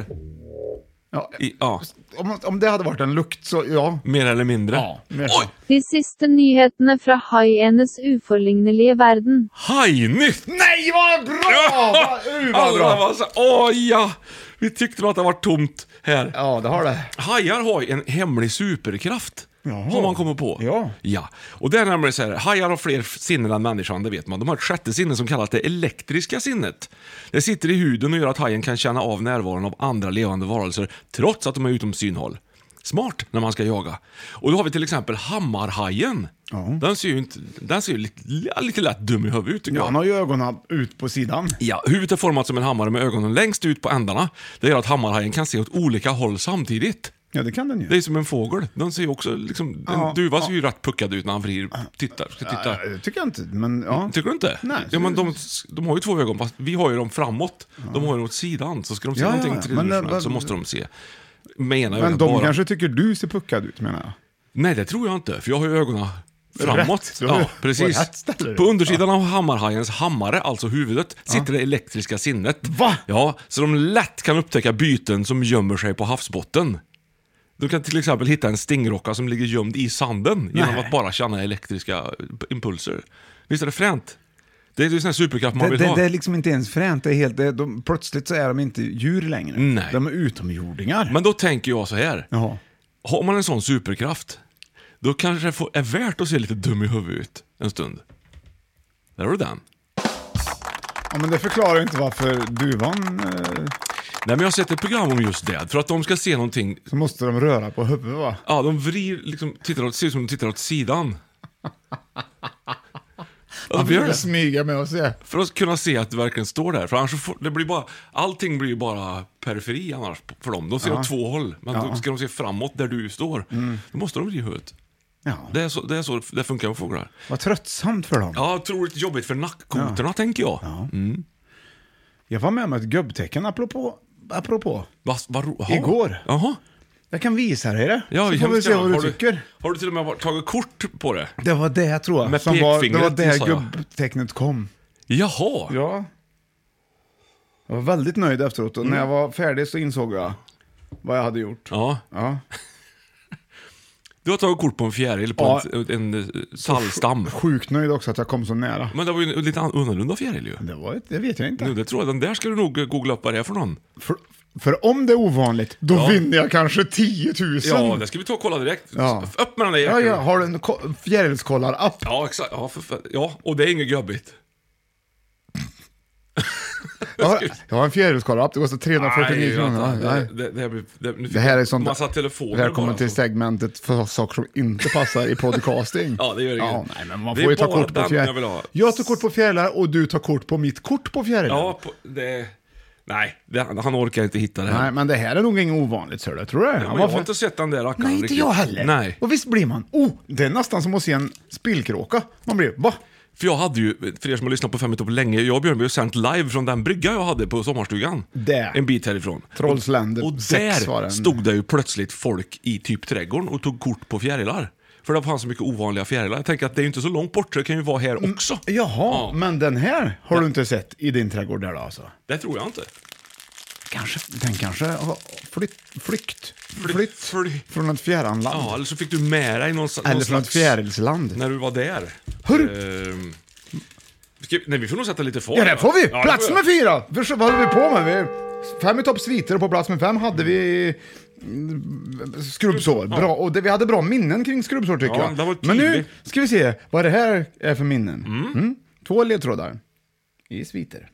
Speaker 4: Ja,
Speaker 5: I, ja,
Speaker 4: om, om det hade varit en lukt så, ja.
Speaker 5: mer eller mindre.
Speaker 4: Ja, mer så.
Speaker 5: Oj!
Speaker 8: De siste nyhetene fra haienes uforlignelige verden.
Speaker 5: Hajnytt!
Speaker 4: Nej, vad bra! Vad, uh, vad
Speaker 5: Alla
Speaker 4: bra!
Speaker 5: var så, åh ja! Vi tyckte att det var tomt här.
Speaker 4: Ja, det har det.
Speaker 5: Hajar har ju en hemlig superkraft.
Speaker 4: Jaha.
Speaker 5: Har man kommit på.
Speaker 4: Ja.
Speaker 5: ja. Och det är nämligen så här, hajar har fler sinnen än människan, det vet man. De har ett sjätte sinne som kallas det elektriska sinnet. Det sitter i huden och gör att hajen kan känna av närvaron av andra levande varelser trots att de är utom synhåll. Smart när man ska jaga. Och då har vi till exempel hammarhajen.
Speaker 4: Ja.
Speaker 5: Den ser ju, inte, den ser ju lite, lite lätt dum i huvudet tycker
Speaker 4: Ja,
Speaker 5: jag.
Speaker 4: han har ju ögonen ut på sidan.
Speaker 5: Ja, huvudet är format som en hammare med ögonen längst ut på ändarna. Det gör att hammarhajen kan se åt olika håll samtidigt.
Speaker 4: Ja, det kan den ju.
Speaker 5: Det är som en fågel. Den ser ju också liksom,
Speaker 4: Ja,
Speaker 5: en duva
Speaker 4: ja.
Speaker 5: ser ju rätt puckad ut när han vrir, tittar, ska titta.
Speaker 4: Ja, det tycker jag inte, men ja.
Speaker 5: Tycker du inte?
Speaker 4: Nej.
Speaker 5: Ja, men de, de har ju två ögon, fast vi har ju dem framåt. De har ju dem åt sidan, så ska de se
Speaker 4: Ja,
Speaker 5: någonting
Speaker 4: ja,
Speaker 5: tredimensionellt
Speaker 4: men,
Speaker 5: så måste de se. Menar
Speaker 4: Men
Speaker 5: jag
Speaker 4: de
Speaker 5: bara.
Speaker 4: kanske tycker du ser puckad ut, menar jag.
Speaker 5: Nej, det tror jag inte, för jag har ju ögonen framåt.
Speaker 4: Rätt. Du har-
Speaker 5: Ja, precis.
Speaker 4: på rätt ställe.
Speaker 5: På undersidan av hammarhajens hammare, alltså huvudet, sitter det elektriska sinnet.
Speaker 4: Va?
Speaker 5: Ja, så de lätt kan upptäcka byten som gömmer sig på havsbotten. Du kan till exempel hitta en stingrocka som ligger gömd i sanden genom
Speaker 4: Nej.
Speaker 5: att bara känna elektriska impulser. Visst är det fränt? Det är ju sån här superkraft man
Speaker 4: Det,
Speaker 5: vill
Speaker 4: det,
Speaker 5: ha.
Speaker 4: det är liksom inte ens fränt, det är helt, det, de, plötsligt så är de inte djur längre.
Speaker 5: Nej.
Speaker 4: De är utomjordingar.
Speaker 5: Men då tänker jag så här.
Speaker 4: Jaha.
Speaker 5: Har man en sån superkraft, då kanske det får, är värt att se lite dum i huvudet ut en stund. Där har du den.
Speaker 4: Ja, men det förklarar ju inte varför duvan... Eh,
Speaker 5: Nej, men jag har sett ett program om just det. För att de ska se någonting.
Speaker 4: så måste de röra på huvudet, va?
Speaker 5: Ja, de vrir, liksom, tittar åt, ser ut som de tittar åt sidan. Ja,
Speaker 4: Man
Speaker 5: de gör
Speaker 4: får
Speaker 5: det.
Speaker 4: smyga med och se.
Speaker 5: För att kunna se att det verkligen står där. För annars så får, det blir bara, allting blir ju bara periferi annars för dem. De ser
Speaker 4: Ja.
Speaker 5: åt två håll. Men
Speaker 4: Ja.
Speaker 5: då ska de se framåt där du står. Då måste de vrida huvudet.
Speaker 4: Ja.
Speaker 5: Det är så det, är så, det funkar med fåglar.
Speaker 4: Vad tröttsamt för dem.
Speaker 5: Ja, otroligt jobbigt för nackkotorna, tänker jag.
Speaker 4: Ja.
Speaker 5: Mm.
Speaker 4: Jag var med med ett gubbtecken apropå. apropå.
Speaker 5: Va, va, aha.
Speaker 4: Igår.
Speaker 5: Jaha.
Speaker 4: Jag kan visa dig det.
Speaker 5: Ja,
Speaker 4: så får vi
Speaker 5: hemskt
Speaker 4: se
Speaker 5: gärna.
Speaker 4: vad du
Speaker 5: har
Speaker 4: tycker.
Speaker 5: Du, har du till och med varit- tagit kort på det?
Speaker 4: Det var det jag tror jag.
Speaker 5: Med
Speaker 4: som var, det
Speaker 5: pekfingret,
Speaker 4: var där
Speaker 5: sa jag.
Speaker 4: gubbtecknet kom.
Speaker 5: Jaha.
Speaker 4: Ja. Jag var väldigt nöjd efteråt och när jag var färdig så insåg jag vad jag hade gjort.
Speaker 5: Ja.
Speaker 4: Ja.
Speaker 5: Du har tagit kort på en fjäril på
Speaker 4: Ja.
Speaker 5: en, en, en tallstam.
Speaker 4: Sjukt nöjd också att jag kom så nära.
Speaker 5: Men det var ju en lite annorlunda fjäril ju.
Speaker 4: Det var ett, det vet jag inte.
Speaker 5: Nu, det tror jag, den där ska du nog googla upp vad det är för någon.
Speaker 4: För, för om det är ovanligt, då
Speaker 5: Ja.
Speaker 4: vinner jag kanske tio tusen.
Speaker 5: Ja, det ska vi ta och kolla direkt.
Speaker 4: Ja.
Speaker 5: Upp med den där
Speaker 4: Ja,
Speaker 5: jäkeln.
Speaker 4: jag har en ko- fjärilskollar-app.
Speaker 5: Ja, exakt. Ja, för, för, ja, och det är inget gubbigt.
Speaker 4: Jag har, jag har en fjärilskollar-app, det kostar trehundrafyrtionio kronor.
Speaker 5: vänta.
Speaker 4: Nej.
Speaker 5: Det, det, det, här blir- det, nu fick
Speaker 4: Det här är
Speaker 5: jag
Speaker 4: sånt.
Speaker 5: massa telefoner
Speaker 4: Välkommen
Speaker 5: bara,
Speaker 4: till
Speaker 5: så.
Speaker 4: segmentet för saker som inte passar i podcasting.
Speaker 5: Ja, det gör inget.
Speaker 4: Ja, nej, men man
Speaker 5: Det
Speaker 4: får
Speaker 5: är
Speaker 4: ju ta
Speaker 5: bara
Speaker 4: kort på
Speaker 5: den
Speaker 4: fjärilar.
Speaker 5: jag vill ha.
Speaker 4: Jag tar kort på fjärilar och du tar kort på mitt kort på fjärilar.
Speaker 5: Ja, på, det... Nej, det, han orkar inte hitta det här.
Speaker 4: Nej, men det här är nog inget ovanligt, så du. Tror du?
Speaker 5: Ja,
Speaker 4: Han
Speaker 5: men
Speaker 4: var
Speaker 5: jag
Speaker 4: för-
Speaker 5: har inte sett den där rackaren
Speaker 4: Nej, inte
Speaker 5: riktigt.
Speaker 4: jag heller.
Speaker 5: Nej.
Speaker 4: Och visst blir man, oh, det är nästan som att se en spillkråka. Man blir, va?
Speaker 5: För jag hade ju, för er som har lyssnat på Fem minuter på länge, jag och Björn blev sänt live från den brygga jag hade på sommarstugan.
Speaker 4: Där.
Speaker 5: En bit härifrån.
Speaker 4: Trollsländer
Speaker 5: Och
Speaker 4: sex var
Speaker 5: där
Speaker 4: den.
Speaker 5: stod det ju plötsligt folk i typ trädgården och tog kort på fjärilar. För det fanns så mycket ovanliga fjärilar. Jag tänker att det är ju inte så långt bort, så det kan ju vara här också.
Speaker 4: Jaha,
Speaker 5: Ja.
Speaker 4: men den här har du inte sett i din trädgård där då alltså?
Speaker 5: Det tror jag inte.
Speaker 4: Kanske, den kanske har flytt, flykt,
Speaker 5: Fly-
Speaker 4: flytt
Speaker 5: fly-
Speaker 4: från ett fjärran land.
Speaker 5: Ja, eller så fick du med dig någon, någon
Speaker 4: Eller från ett
Speaker 5: slags...
Speaker 4: fjärilsland.
Speaker 5: När du var där.
Speaker 4: Hörru!
Speaker 5: Ehm, ska, nej, vi får nog sätta lite fart.
Speaker 4: Ja, det får vi!
Speaker 5: Ja, det
Speaker 4: Plats
Speaker 5: får
Speaker 4: nummer
Speaker 5: jag.
Speaker 4: fyra! Först, vad håller vi på med? Vi, fem i topp sviter och på plats med fem hade vi mm, skrubbsår. Bra, och det, vi hade bra minnen kring skrubbsår tycker
Speaker 5: Ja,
Speaker 4: jag.
Speaker 5: det var
Speaker 4: Men nu
Speaker 5: tydligt.
Speaker 4: ska vi se vad det här är för minnen. Mm. Två ledtrådar i sviter.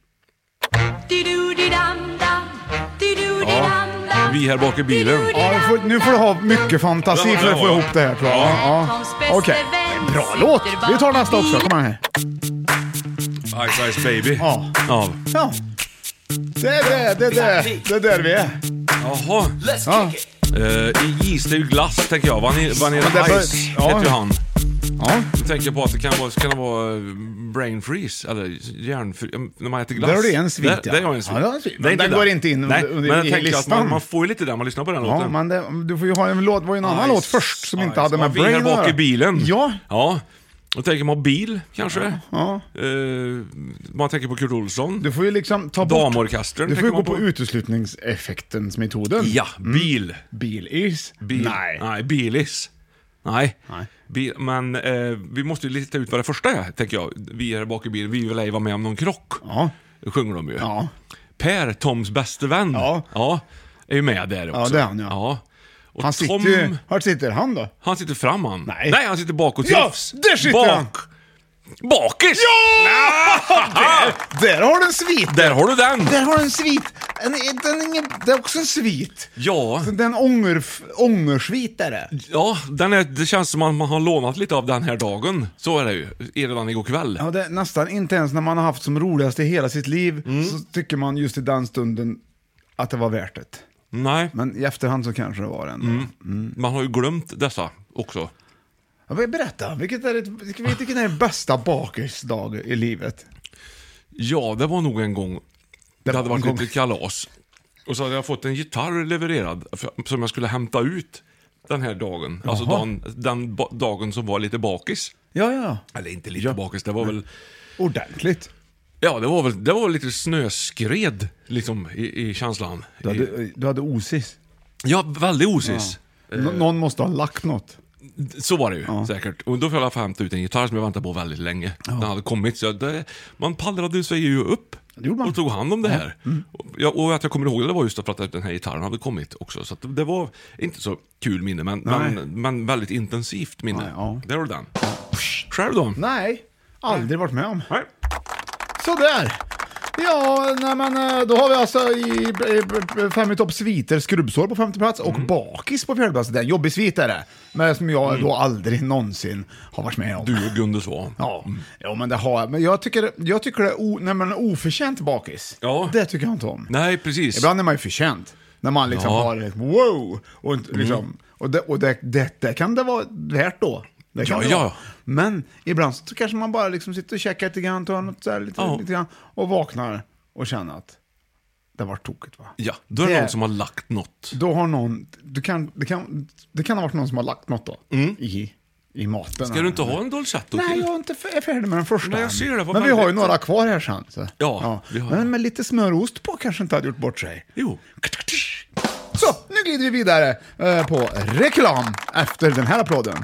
Speaker 5: Ja, vi här bak i bilen.
Speaker 4: Ja, nu får, nu får du ha mycket fantasi
Speaker 5: Ja,
Speaker 4: för att
Speaker 5: ja,
Speaker 4: få
Speaker 5: ja.
Speaker 4: ihop det här tror jag. Ja. Ja. Okej, bra låt. Vi tar nästa också, kom här.
Speaker 5: Ice Ice Baby.
Speaker 4: Ja.
Speaker 5: Ja.
Speaker 4: Ja. Det är det, det är det, det är där vi är.
Speaker 5: Jaha.
Speaker 4: Ja.
Speaker 5: Uh, I is, det är ju glass, tänker jag. Vanilla, Vanilla
Speaker 4: Ja, det bör-
Speaker 5: Ice
Speaker 4: ja.
Speaker 5: heter ju han.
Speaker 4: Ja.
Speaker 5: Jag tänker på att det kan vara, kan det vara eh, brain freeze, eller hjärnfri, när man äter glass.
Speaker 4: Där har du en svit,
Speaker 5: Där,
Speaker 4: ja.
Speaker 5: där har jag en svit.
Speaker 4: Ja, det har en svit.
Speaker 5: Det är
Speaker 4: Men den
Speaker 5: där.
Speaker 4: går inte in
Speaker 5: Nej,
Speaker 4: under-
Speaker 5: men jag
Speaker 4: i
Speaker 5: tänker att
Speaker 4: listan.
Speaker 5: man, man får ju lite där när man lyssnar på den
Speaker 4: Ja,
Speaker 5: låten.
Speaker 4: men det, du får ju ha en låt, var ju en annan
Speaker 5: Ice,
Speaker 4: låt först som inte
Speaker 5: Ice.
Speaker 4: hade med
Speaker 5: Ja, vi här
Speaker 4: Brain att
Speaker 5: bak i
Speaker 4: göra.
Speaker 5: bilen.
Speaker 4: Ja.
Speaker 5: Ja. Då tänker man bil, kanske.
Speaker 4: Ja.
Speaker 5: Eh, man tänker på Kurt Olsson.
Speaker 4: Du får ju liksom ta bort...
Speaker 5: Damorkestern
Speaker 4: Du får ju
Speaker 5: tänker
Speaker 4: gå
Speaker 5: man
Speaker 4: på uteslutningseffektens metoden.
Speaker 5: Ja, bil.
Speaker 4: Bil-is?
Speaker 5: Bil.
Speaker 4: Nej.
Speaker 5: Nej, bilis. Nej.
Speaker 4: Nej.
Speaker 5: Bil, men eh, vi måste ju lista ut vad det första är, tänker jag. Vi är bak i bilen, vi vill ej vara med om någon krock.
Speaker 4: Ja.
Speaker 5: Det sjunger de ju.
Speaker 4: Ja.
Speaker 5: Per, Toms bäste vän.
Speaker 4: Ja.
Speaker 5: Ja, är ju med där också.
Speaker 4: Ja, det är han, ja.
Speaker 5: ja. Och
Speaker 4: Han sitter
Speaker 5: Tom,
Speaker 4: ju... Var sitter han då?
Speaker 5: han sitter fram han.
Speaker 4: Nej.
Speaker 5: Nej, han sitter bak och
Speaker 4: Ja,
Speaker 5: trivs.
Speaker 4: där sitter
Speaker 5: bak.
Speaker 4: han.
Speaker 5: Bakis!
Speaker 4: Där har du en svit!
Speaker 5: Där har du den!
Speaker 4: Där har du en svit! En, den är ingen, det är också en svit.
Speaker 5: Ja.
Speaker 4: Det är en ånger, ångersvit är det.
Speaker 5: Ja, den är, det känns som att man har lånat lite av den här dagen. Så är det ju, redan igår kväll.
Speaker 4: Ja, det är nästan inte ens när man har haft som roligast i hela sitt liv
Speaker 5: Mm.
Speaker 4: så tycker man just i den stunden att det var värt det.
Speaker 5: Nej.
Speaker 4: Men i efterhand så kanske det var en.
Speaker 5: Mm. Mm. Man har ju glömt dessa också.
Speaker 4: Ja, berätta, vilket är det, vilken är den bästa bakisdag i livet?
Speaker 5: Ja, det var nog en gång. Det, det hade varit
Speaker 4: gång.
Speaker 5: lite kalas. Och så hade jag fått en gitarr levererad för, som jag skulle hämta ut den här dagen. Jaha. Alltså dagen, den ba- dagen som var lite bakis.
Speaker 4: Ja, ja.
Speaker 5: Eller inte lite
Speaker 4: ja.
Speaker 5: bakis, det var väl...
Speaker 4: Ordentligt.
Speaker 5: Ja, det var väl det var lite snöskred liksom i, i känslan.
Speaker 4: Du hade, du hade osis.
Speaker 5: Ja, väldigt osis.
Speaker 4: Ja. N- någon måste ha lagt något.
Speaker 5: Så var det ju, ja. Säkert. Och då fick jag hämta ut en gitarr som jag väntade på väldigt länge. Ja. Den hade kommit, så det, man pallrade sig ju upp och tog hand om det här. Ja. Mm. Och, och att jag kommer ihåg det, det var just för att den här gitarren hade kommit också. Så att det var inte så kul minne, men, men, men väldigt intensivt minne. Nej, ja. Där var den. Själv då?
Speaker 4: Nej, aldrig Nej. varit med om.
Speaker 5: Nej.
Speaker 4: Sådär. Ja, nej men då har vi alltså i, i fem i topp sviter skrubbsår på femte plats och mm. bakis på fjärde plats. Det är en jobbig svit är det. Men som jag mm. då aldrig någonsin har varit med om.
Speaker 5: Du och Gunde Svan.
Speaker 4: Ja, mm. ja men det har jag. Men jag tycker, jag tycker det är o, när man är oförtjänt bakis. Ja. Det tycker jag inte om.
Speaker 5: Nej, precis.
Speaker 4: Ibland är man ju förtjänt. När man liksom ja. har ett wow. Och, liksom, mm. och, det, och det, det, det kan det vara värt då. Det kan
Speaker 5: ja,
Speaker 4: det
Speaker 5: ja.
Speaker 4: Men ibland så kanske man bara liksom sitter och checkar lite grann, tar något så här, lite, ja. lite grann, och vaknar och känner att det var tokigt, va?
Speaker 5: Ja, då är det, det någon som har lagt något.
Speaker 4: Då har någon, du kan, det, kan, det kan ha varit någon som har lagt något då mm. i, i maten.
Speaker 5: Ska du inte ha en dolcetto till?
Speaker 4: Nej, jag är inte färdig med den första.
Speaker 5: Nej, jag ser det,
Speaker 4: men vi har ju några kvar här sen. Så.
Speaker 5: Ja,
Speaker 4: ja.
Speaker 5: Vi har...
Speaker 4: Men med lite smörost på kanske inte hade gjort bort sig.
Speaker 5: Jo.
Speaker 4: Så, nu glider vi vidare eh, på reklam efter den här applåden.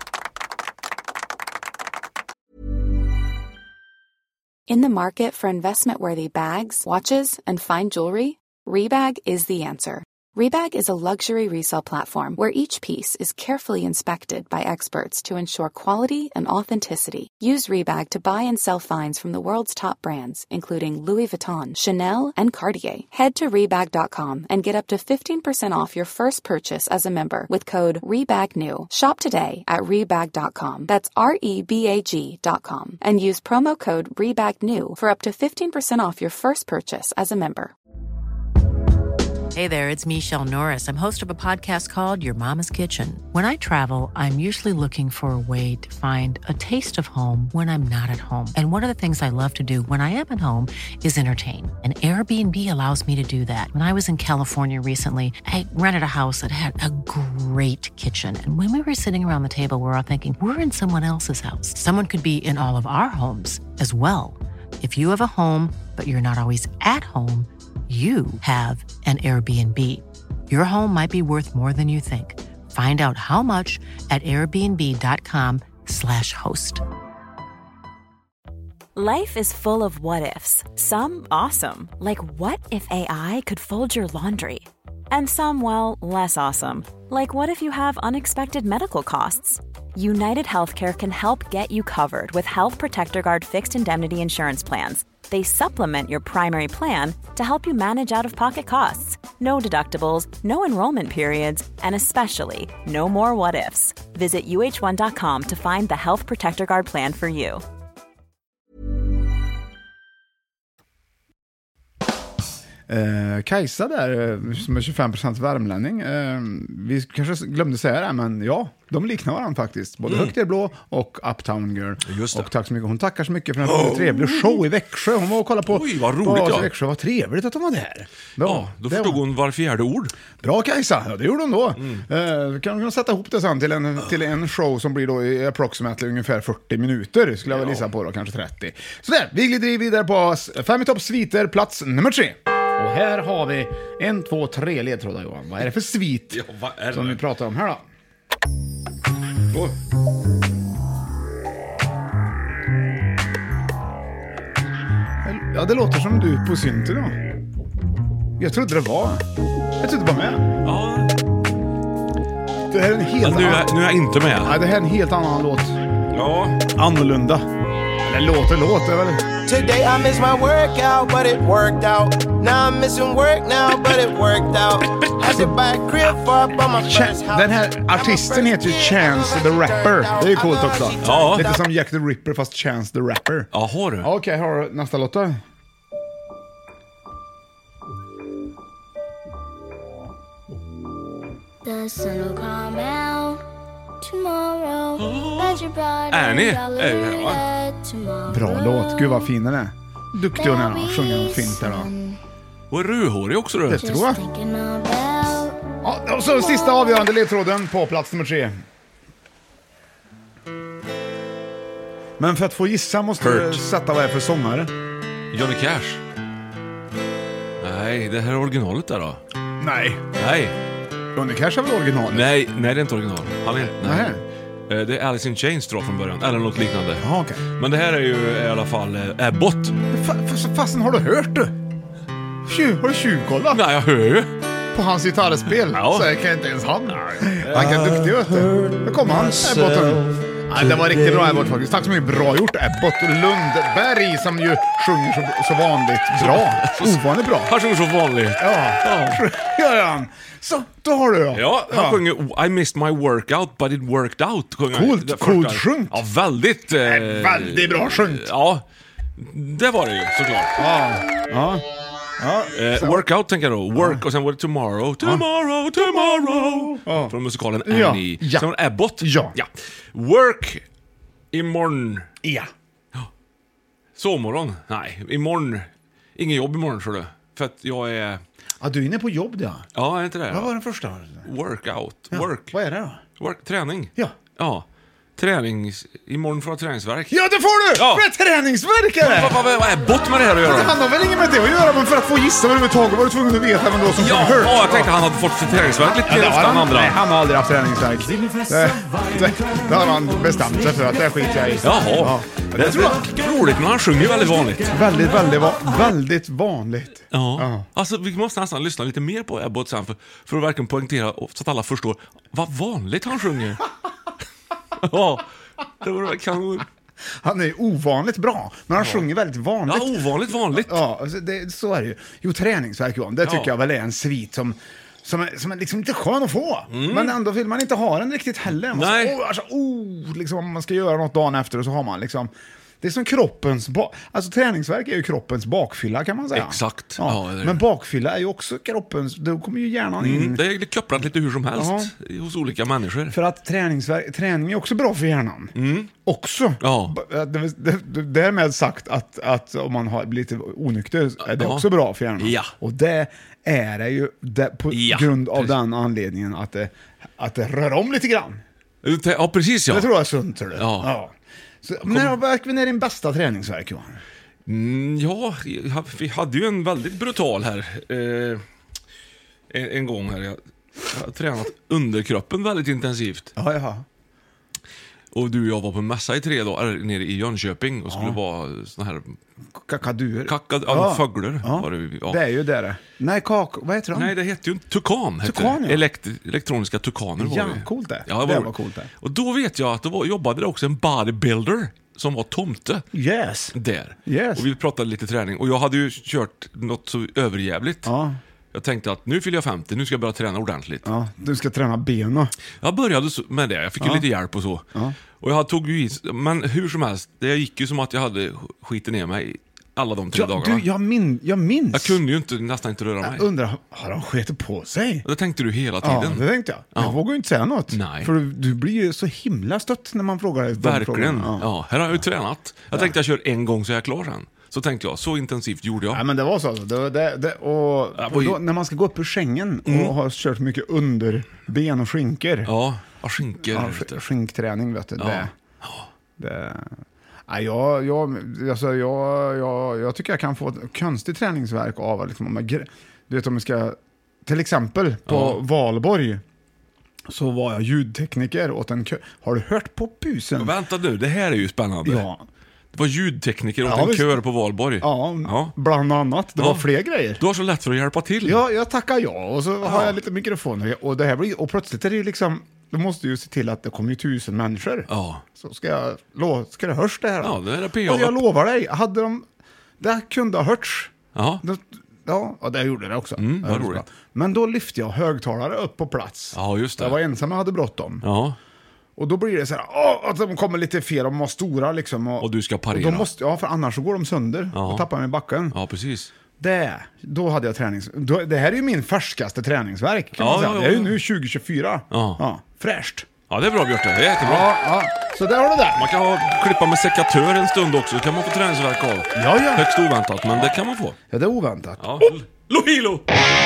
Speaker 9: In the market for investment-worthy bags, watches, and fine jewelry, Rebag is the answer. Rebag is a luxury resale platform where each piece is carefully inspected by experts to ensure quality and authenticity. Use Rebag to buy and sell finds from the world's top brands, including Louis Vuitton, Chanel, and Cartier. Head to Rebag dot com and get up to fifteen percent off your first purchase as a member with code REBAGNEW. Shop today at Rebag dot com. That's R E B A G dot com. And use promo code REBAGNEW for up to fifteen percent off your first purchase as a member.
Speaker 10: Hey there, it's Michelle Norris. I'm host of a podcast called Your Mama's Kitchen. When I travel, I'm usually looking for a way to find a taste of home when I'm not at home. And one of the things I love to do when I am at home is entertain. And Airbnb allows me to do that. When I was in California recently, I rented a house that had a great kitchen. And when we were sitting around the table, we were all thinking, we're in someone else's house. Someone could be in all of our homes as well. If you have a home, but you're not always at home, you have an Airbnb. Your home might be worth more than you think. Find out how much at airbnb dot com slash host.
Speaker 1: Life is full of what-ifs. Some awesome, like what if A I could fold your laundry? And some, well, less awesome, like what if you have unexpected medical costs? United Healthcare can help get you covered with Health Protector Guard fixed indemnity insurance plans. They supplement your primary plan to help you manage out-of-pocket costs. No deductibles, no enrollment periods, and especially no more what-ifs. Visit U H one dot com to find the Health Protector Guard plan for you.
Speaker 4: Eh, Kajsa där, som är tjugofem procent värmlänning. Eh, vi kanske glömde säga det, men ja, de liknar varandra faktiskt. Både mm. Högt är blå och Uptown Girl.
Speaker 5: Just det.
Speaker 4: Och tack så mycket. Hon tackar så mycket för en oh. trevlig show i Växjö. Hon var och kollade på.
Speaker 5: Oj, vad roligt,
Speaker 4: på
Speaker 5: ja.
Speaker 4: Växjö. Vad trevligt att de var där.
Speaker 5: Bra. Ja, då förstod hon var fjärde ord.
Speaker 4: Bra Kajsa, ja, det gjorde hon då. Mm. Eh, kan vi sätta ihop det sen till en, till en show som blir då i approximately ungefär fyrtio minuter. Skulle jag väl gissa på då, kanske trettio. Så där, vi glider vidare på fem i topp sviter, plats nummer tre. Och här har vi en, två, tre ledtrådar, Johan. Vad är det för svit
Speaker 5: ja, vad är det?
Speaker 4: som vi pratar om här då?
Speaker 5: Oh.
Speaker 4: Ja, det låter som du på synt idag. Jag trodde det var. Jag trodde det var med.
Speaker 5: Ja.
Speaker 4: Det här är en helt
Speaker 5: nu, är,
Speaker 4: annan...
Speaker 5: nu är jag inte med.
Speaker 4: Nej, det här är en helt annan låt.
Speaker 5: Ja.
Speaker 4: Annorlunda. Eller låter, låter väl.
Speaker 11: Today I missed my workout, but it worked out. Now I'm missing work now, but it worked out. Had to buy a crib for up on my first house.
Speaker 4: Den här artisten heter ju Chance the Rapper. Det är ju coolt också.
Speaker 5: Ja.
Speaker 4: Lite som Jack the Ripper fast Chance the Rapper.
Speaker 5: Ja, har du.
Speaker 4: Okej, okay, har du nästa låt då?
Speaker 5: Är ni? Är det, va?
Speaker 4: Bra låt, gud vad fin den är. Duktig hon är, sjunger fint där då.
Speaker 5: Och rödhårig också då.
Speaker 4: Det tror jag. Ja, och så sista avgörande ledtråden på plats nummer tre. Men för att få gissa måste
Speaker 5: Hurt.
Speaker 4: du sätta vad det är för sångare.
Speaker 5: Johnny Cash. Nej, det här är originalet där då.
Speaker 4: Nej.
Speaker 5: Nej.
Speaker 4: Johnny Cash är väl original?
Speaker 5: Nej, nej det är inte original. Han är, nej.
Speaker 4: Nej.
Speaker 5: Eh, Det är Alice in Chains tror jag från början. Eller något liknande.
Speaker 4: Ja, okej.
Speaker 5: Men det här är ju i alla fall eh, Abbott.
Speaker 4: Fa- Fasten har du hört du? Tjuv, har du tjuvkollat?
Speaker 5: Nej, jag hör ju.
Speaker 4: På hans gitarrspel.
Speaker 5: Ja.
Speaker 4: Så jag kan inte ens han. Han kan duktig vet du. Nu kommer han, Abbotten. Nej, det var riktigt bra Abbott faktiskt. Tack så mycket, bra gjort Abbott. Lundberg som ju sjunger så, så vanligt bra. Ovanligt bra.
Speaker 5: Han sjunger så vanligt.
Speaker 4: Ja, gör han. Så, då har du då.
Speaker 5: Ja, han
Speaker 4: Ja.
Speaker 5: sjunger I missed my workout but it worked out. Sjunger han.
Speaker 4: Coolt,
Speaker 5: Det
Speaker 4: coolt
Speaker 5: första.
Speaker 4: sjungt.
Speaker 5: Ja, väldigt. Eh,
Speaker 4: Väldigt bra sjungt.
Speaker 5: Ja, det var det ju såklart.
Speaker 4: Ja, ja. Ja,
Speaker 5: Eh, workout tänker jag då. Work och sen var det tomorrow. Tomorrow, tomorrow.
Speaker 4: Ja.
Speaker 5: Från musikalen
Speaker 4: Ja.
Speaker 5: Annie.
Speaker 4: Ja.
Speaker 5: Sen var det Abbott.
Speaker 4: Ja.
Speaker 5: ja. Work imorgon.
Speaker 4: Ja.
Speaker 5: Sovmorgon. Nej, imorgon. Ingen jobb imorgon tror du. För att jag är...
Speaker 4: Ja, du är inne på jobb då.
Speaker 5: Ja, är inte det?
Speaker 4: Vad var den första?
Speaker 5: Workout.
Speaker 4: Ja.
Speaker 5: Work.
Speaker 4: Vad är det då?
Speaker 5: Work. Träning.
Speaker 4: Ja.
Speaker 5: Ja. Tränings... Imorgon får jag träningsverk.
Speaker 4: Ja, det får du!
Speaker 5: Ja.
Speaker 4: För träningsverkare!
Speaker 5: Vad, vad, vad, vad är bott med det här att göra?
Speaker 4: Han har väl inget med det att göra, men för att få gissa överhuvudtaget var du tvungen att veta vem då som
Speaker 5: Ja,
Speaker 4: hört.
Speaker 5: ja, jag tänkte han hade fått sitt träningsverk lite
Speaker 4: Ja,
Speaker 5: mer
Speaker 4: det
Speaker 5: ofta
Speaker 4: har
Speaker 5: än
Speaker 4: han,
Speaker 5: andra.
Speaker 4: nej, han har aldrig haft träningsverk. Det, det, det har han bestämt sig för att det skiter jag i.
Speaker 5: Jaha.
Speaker 4: Ja.
Speaker 5: Det, det tror jag är roligt, men han sjunger väldigt vanligt.
Speaker 4: Väldigt, väldigt, va- väldigt vanligt.
Speaker 5: Ja.
Speaker 4: Ja.
Speaker 5: Alltså vi måste nästan lyssna lite mer på Abbott sen för, för att verkligen poängtera och- så att alla förstår vad vanligt han sjunger. Ja, det var kanon.
Speaker 4: Han är ovanligt bra, men han sjunger väldigt vanligt.
Speaker 5: Ja, ovanligt vanligt.
Speaker 4: Ja, alltså det, så är det ju. Jo, träningsverk, Johan, det tycker
Speaker 5: Ja.
Speaker 4: jag väl är en svit som, som, är, som är liksom inte skön att få.
Speaker 5: Mm.
Speaker 4: Men ändå vill man inte ha den riktigt heller. Man
Speaker 5: Nej.
Speaker 4: ska, oh, alltså, oh, liksom, om man ska göra något dagen efter och så har man liksom... Det är som kroppens... Ba- alltså träningsverk är ju kroppens bakfylla kan man säga.
Speaker 5: Exakt.
Speaker 4: Ja.
Speaker 5: Ja, det är det.
Speaker 4: Men bakfylla är ju också kroppens... Då kommer ju hjärnan in.
Speaker 5: Mm, det är kopplat lite hur som helst hos olika människor.
Speaker 4: För att träningsverk, träning är också bra för hjärnan.
Speaker 5: Mm.
Speaker 4: Också.
Speaker 5: Ja.
Speaker 4: B- det- det- Därmed sagt att, att om man har blivit lite onykter är det
Speaker 5: Ja.
Speaker 4: också bra för hjärnan.
Speaker 5: Ja.
Speaker 4: Och det är det ju det, på
Speaker 5: Ja,
Speaker 4: grund av
Speaker 5: precis.
Speaker 4: den anledningen att det, att det rör om lite grann.
Speaker 5: Ja, precis ja.
Speaker 4: Det tror jag är sunt. Tror du.
Speaker 5: Ja.
Speaker 4: Så, när verkligen är din bästa träningsverk, Johan?
Speaker 5: Mm, ja, jag- vi hade ju en väldigt brutal här eh, en, en gång här. Jag jag har tränat underkroppen väldigt intensivt.
Speaker 4: Ja, jaha.
Speaker 5: Och du och jag var på en mässa i tre dagar nere i Jönköping och skulle vara såna här
Speaker 4: Kakaduer.
Speaker 5: kackad, ja. fåglar.
Speaker 4: Ja.
Speaker 5: Var det, ja.
Speaker 4: Det är ju det. det. Nej, kak... Vad heter de?
Speaker 5: Nej, det hette ju en tukan. hette
Speaker 4: Tukan,
Speaker 5: det.
Speaker 4: ja.
Speaker 5: Elekt- elektroniska tukaner var
Speaker 4: Ja,
Speaker 5: det.
Speaker 4: coolt det.
Speaker 5: Ja, det
Speaker 4: Det
Speaker 5: var,
Speaker 4: var coolt det.
Speaker 5: Och då vet jag att det var, jobbade det också en bodybuilder som var tomte.
Speaker 4: Yes.
Speaker 5: Där.
Speaker 4: Yes.
Speaker 5: Och vi pratade lite träning. Och jag hade ju kört något så överjävligt.
Speaker 4: Ja.
Speaker 5: Jag tänkte att nu fyller jag femtio, nu ska jag börja träna ordentligt.
Speaker 4: Ja, du ska träna benen.
Speaker 5: Jag började så- med det, jag fick ju
Speaker 4: Ja.
Speaker 5: lite hjälp och så.
Speaker 4: Ja.
Speaker 5: Och jag tog ju i, men hur som helst, det gick ju som att jag hade skiten ner mig alla de tre
Speaker 4: Ja,
Speaker 5: dagarna.
Speaker 4: du, jag, min, jag minns.
Speaker 5: Jag kunde ju inte, nästan inte röra mig.
Speaker 4: Jag undrar, har de sketit på sig?
Speaker 5: Det tänkte du hela
Speaker 4: Ja,
Speaker 5: tiden.
Speaker 4: det tänkte jag. Jag
Speaker 5: Ja.
Speaker 4: vågar ju inte säga något.
Speaker 5: Nej.
Speaker 4: För du, du blir ju så himla stött när man frågar dig. de
Speaker 5: Verkligen.
Speaker 4: frågorna.
Speaker 5: Ja. Här har jag ju tränat. Jag tänkte jag kör en gång så är jag klar sen. Så tänkte jag, så intensivt gjorde jag.
Speaker 4: Nej, men det var så. Alltså. Det, det, det, och
Speaker 5: Ja,
Speaker 4: och då, när man ska gå upp ur sängen
Speaker 5: Mm.
Speaker 4: och har kört mycket underben och skinkor.
Speaker 5: Ja, jag skinker.
Speaker 4: Ja,
Speaker 5: vet du.
Speaker 4: sk- skinkträning, vet du.
Speaker 5: Ja.
Speaker 4: Det, det, nej, jag, jag, alltså, jag, jag, jag tycker jag kan få ett konstigt träningsverk av liksom, om jag, gre- du vet om jag ska, till exempel på
Speaker 5: Ja.
Speaker 4: Valborg så var jag ljudtekniker åt en kö. Har du hört på busen?
Speaker 5: Vänta nu, det här är ju spännande.
Speaker 4: Ja.
Speaker 5: Det var ljudtekniker och
Speaker 4: Ja,
Speaker 5: en
Speaker 4: visst.
Speaker 5: kör på Valborg.
Speaker 4: Ja,
Speaker 5: Ja.
Speaker 4: bland annat. Det
Speaker 5: Ja.
Speaker 4: var fler grejer.
Speaker 5: Du har så lätt för att hjälpa till.
Speaker 4: Ja, jag tackar ja. Och så har
Speaker 5: Ja.
Speaker 4: jag lite mikrofoner. Och, det här blir, och plötsligt är det ju liksom, du måste ju se till att det kommer ju tusen människor.
Speaker 5: Ja.
Speaker 4: Så ska jag, lo, ska det hörs det här?
Speaker 5: Ja, det är P A.
Speaker 4: Och jag lovar dig, hade de, det kunde ha hörts.
Speaker 5: Ja.
Speaker 4: Det, ja, och det gjorde det också.
Speaker 5: Mm, vad
Speaker 4: Det var
Speaker 5: roligt.
Speaker 4: bra. Men då lyfte jag högtalare upp på plats.
Speaker 5: Ja, just det.
Speaker 4: Jag var ensam och hade bråttom.
Speaker 5: Ja.
Speaker 4: Och då blir det så här, åh, att de kommer lite fel, de var stora liksom. Och,
Speaker 5: Och du ska parera.
Speaker 4: och då måste, ja, för annars så går de sönder
Speaker 5: Ja.
Speaker 4: och tappar mig i backen.
Speaker 5: Ja, precis.
Speaker 4: Det, då hade jag tränings... Då, det här är ju min färskaste träningsverk kan
Speaker 5: Ja,
Speaker 4: man säga.
Speaker 5: ja, ja.
Speaker 4: Det är ju nu tjugo tjugofyra.
Speaker 5: Ja.
Speaker 4: Ja, fräscht.
Speaker 5: Ja, det är bra Björte, det är jättebra.
Speaker 4: Ja, ja. Så där har du det.
Speaker 5: Man kan ha, klippa med sekatör en stund också, det kan man få träningsverk av.
Speaker 4: Ja, ja.
Speaker 5: Högst oväntat, men det kan man få.
Speaker 4: Ja, det är oväntat.
Speaker 5: Ja. Lohilo!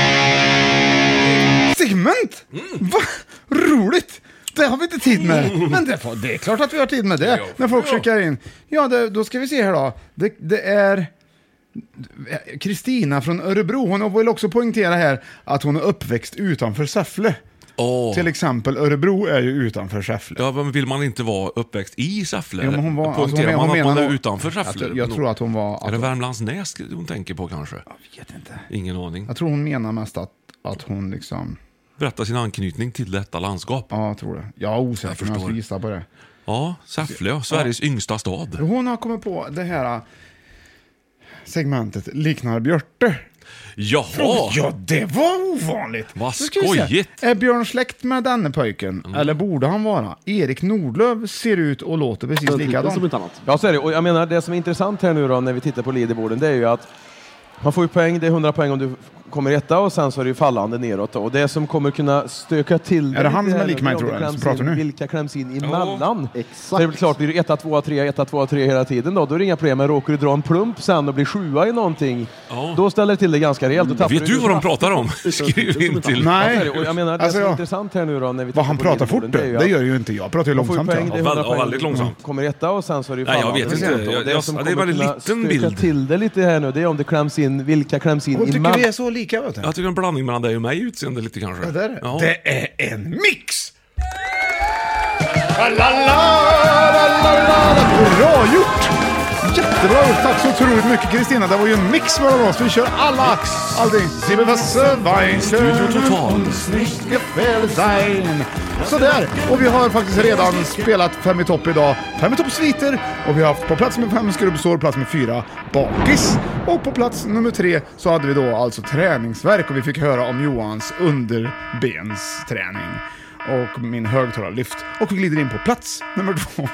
Speaker 4: Segment! Mm. Va? Roligt! Det har vi inte tid med. Mm. Men det, får, det är klart att vi har tid med det. Ja, när folk
Speaker 5: ja.
Speaker 4: skickar in. Ja, det, då ska vi se här då. Det, det är Kristina från Örebro. Hon vill också poängtera här att hon är uppväxt utanför Säffle.
Speaker 5: Oh.
Speaker 4: Till exempel Örebro är ju utanför Säffle.
Speaker 5: Ja, men vill man inte vara uppväxt i Säffle?
Speaker 4: Ja, men hon var,
Speaker 5: poängterar
Speaker 4: alltså hon,
Speaker 5: man
Speaker 4: hon
Speaker 5: att man är
Speaker 4: hon,
Speaker 5: utanför Säffle?
Speaker 4: Jag, jag tror att hon var... Att
Speaker 5: är det Värmlandsnäs hon tänker på kanske?
Speaker 4: Jag vet inte.
Speaker 5: Ingen aning.
Speaker 4: Jag tror hon menar mest att, att hon liksom...
Speaker 5: Berätta sin anknytning till detta landskap.
Speaker 4: Ja, jag tror det. Jag är osäker, men jag ska gissa på det.
Speaker 5: Ja, Säffle, ja. Sveriges ja. yngsta stad.
Speaker 4: Hon har kommit på det här segmentet liknar Björte.
Speaker 5: Jaha!
Speaker 4: Ja, det var ovanligt.
Speaker 5: Vad skojigt.
Speaker 4: Är Björn släkt med denne pojken? Mm. Eller borde han vara? Erik Nordlöf ser ut och låter precis likadant.
Speaker 12: Ja, så är det. Och jag menar, det som är intressant här nu då, när vi tittar på leaderboarden, det är ju att man får ju poäng, det är hundra poäng om du kommer etta och sen så är det ju fallande neråt då. Och det som kommer kunna stöka till...
Speaker 4: Är det han som är lik mig, tror jag? Pratar nu?
Speaker 12: Vilka kläms in emellan? Ja, exakt. Så det är väl klart, blir du etta, tvåa, trea, etta, tvåa, tre hela tiden då, då är det inga problem. Men råkar du dra en plump sen och blir sjua i någonting, ja. Då ställer det till det ganska rejält.
Speaker 5: Vet du, du vad de pratar om? Skriv in till...
Speaker 4: Nej.
Speaker 12: Och jag menar, det
Speaker 4: alltså,
Speaker 12: som är
Speaker 4: ja.
Speaker 12: intressant här nu då, när vi
Speaker 4: vad han pratar fort, det, det gör ju inte jag. Pratar ju långsamt.
Speaker 12: Poäng, det är
Speaker 5: ja, väldigt, väldigt långsamt.
Speaker 12: Kommer etta och sen så är det ju
Speaker 5: Nej, jag vet inte. Jag, jag, det, som det är väldigt liten bild.
Speaker 12: Till det lite här nu, det är om det kläms in, vilka kläms in
Speaker 4: och tycker
Speaker 12: emellan.
Speaker 4: vi är så lika, vet du?
Speaker 5: Jag tycker en blandning mellan dig och mig utseende lite kanske.
Speaker 4: Ja, det är det.
Speaker 5: Ja.
Speaker 4: Det är en mix! La, la, la, la, la. Bra gjort! Jättebra gjort, tack så otroligt mycket Kristina. Det var ju en mix mellan oss, vi kör alla allting.
Speaker 5: Studio Total.
Speaker 4: Så där, och vi har faktiskt redan spelat Fem i topp idag. Fem i topp sviter, och vi har haft på plats med fem skrubbsår, plats med fyra bakis. Och på plats nummer tre så hade vi då alltså träningsverk, och vi fick höra om Johans underbensträning och min högtalarlyft. Och vi glider in på plats nummer två.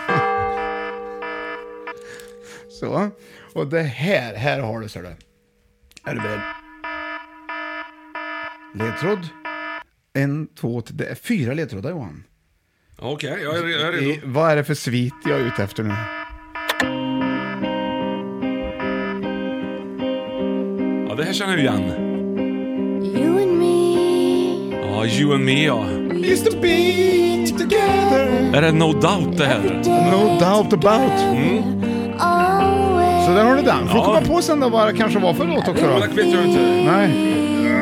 Speaker 4: Så, och det här, här har du, så det. Är du beredd? Ledtråd. En, två, tre, det är fyra ledtrådar, Johan.
Speaker 5: Okej, okay, jag är, jag är redo.
Speaker 4: I, vad är det för svit jag är ute efter nu?
Speaker 5: Ja, det här känner vi igen.
Speaker 13: You and me.
Speaker 5: Ja, You and Me, ja.
Speaker 4: Used to be together.
Speaker 5: Är det No Doubt det här?
Speaker 4: No doubt about. Mm. Så där har du den. Får ja. komma på sen då vad det kanske var för låt också då?
Speaker 5: Ja, det vet jag inte.
Speaker 4: Nej.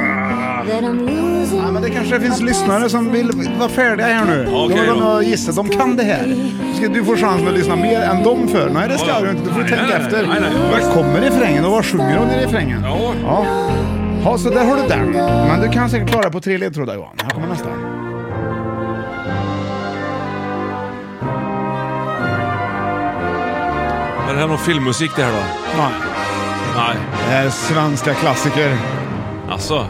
Speaker 4: Ja, men det kanske finns lyssnare som vill vara färdiga här nu.
Speaker 5: Okay,
Speaker 4: de vill gissa, de kan det här. Ska du få chansen att lyssna mer än de för? Nej, det ska ja, du inte. Du får nej, tänka nej, efter. Nej, nej, nej. Vad kommer refrängen och vad sjunger de i refrängen?
Speaker 5: Ja.
Speaker 4: Ja. Ja, så där har du den. Men du kan säkert klara på tre ledtrådar, Johan. Här kommer nästa.
Speaker 5: Är det här någon filmmusik det här då?
Speaker 4: Nej.
Speaker 5: Nej.
Speaker 4: Det här är svenska klassiker.
Speaker 5: Alltså.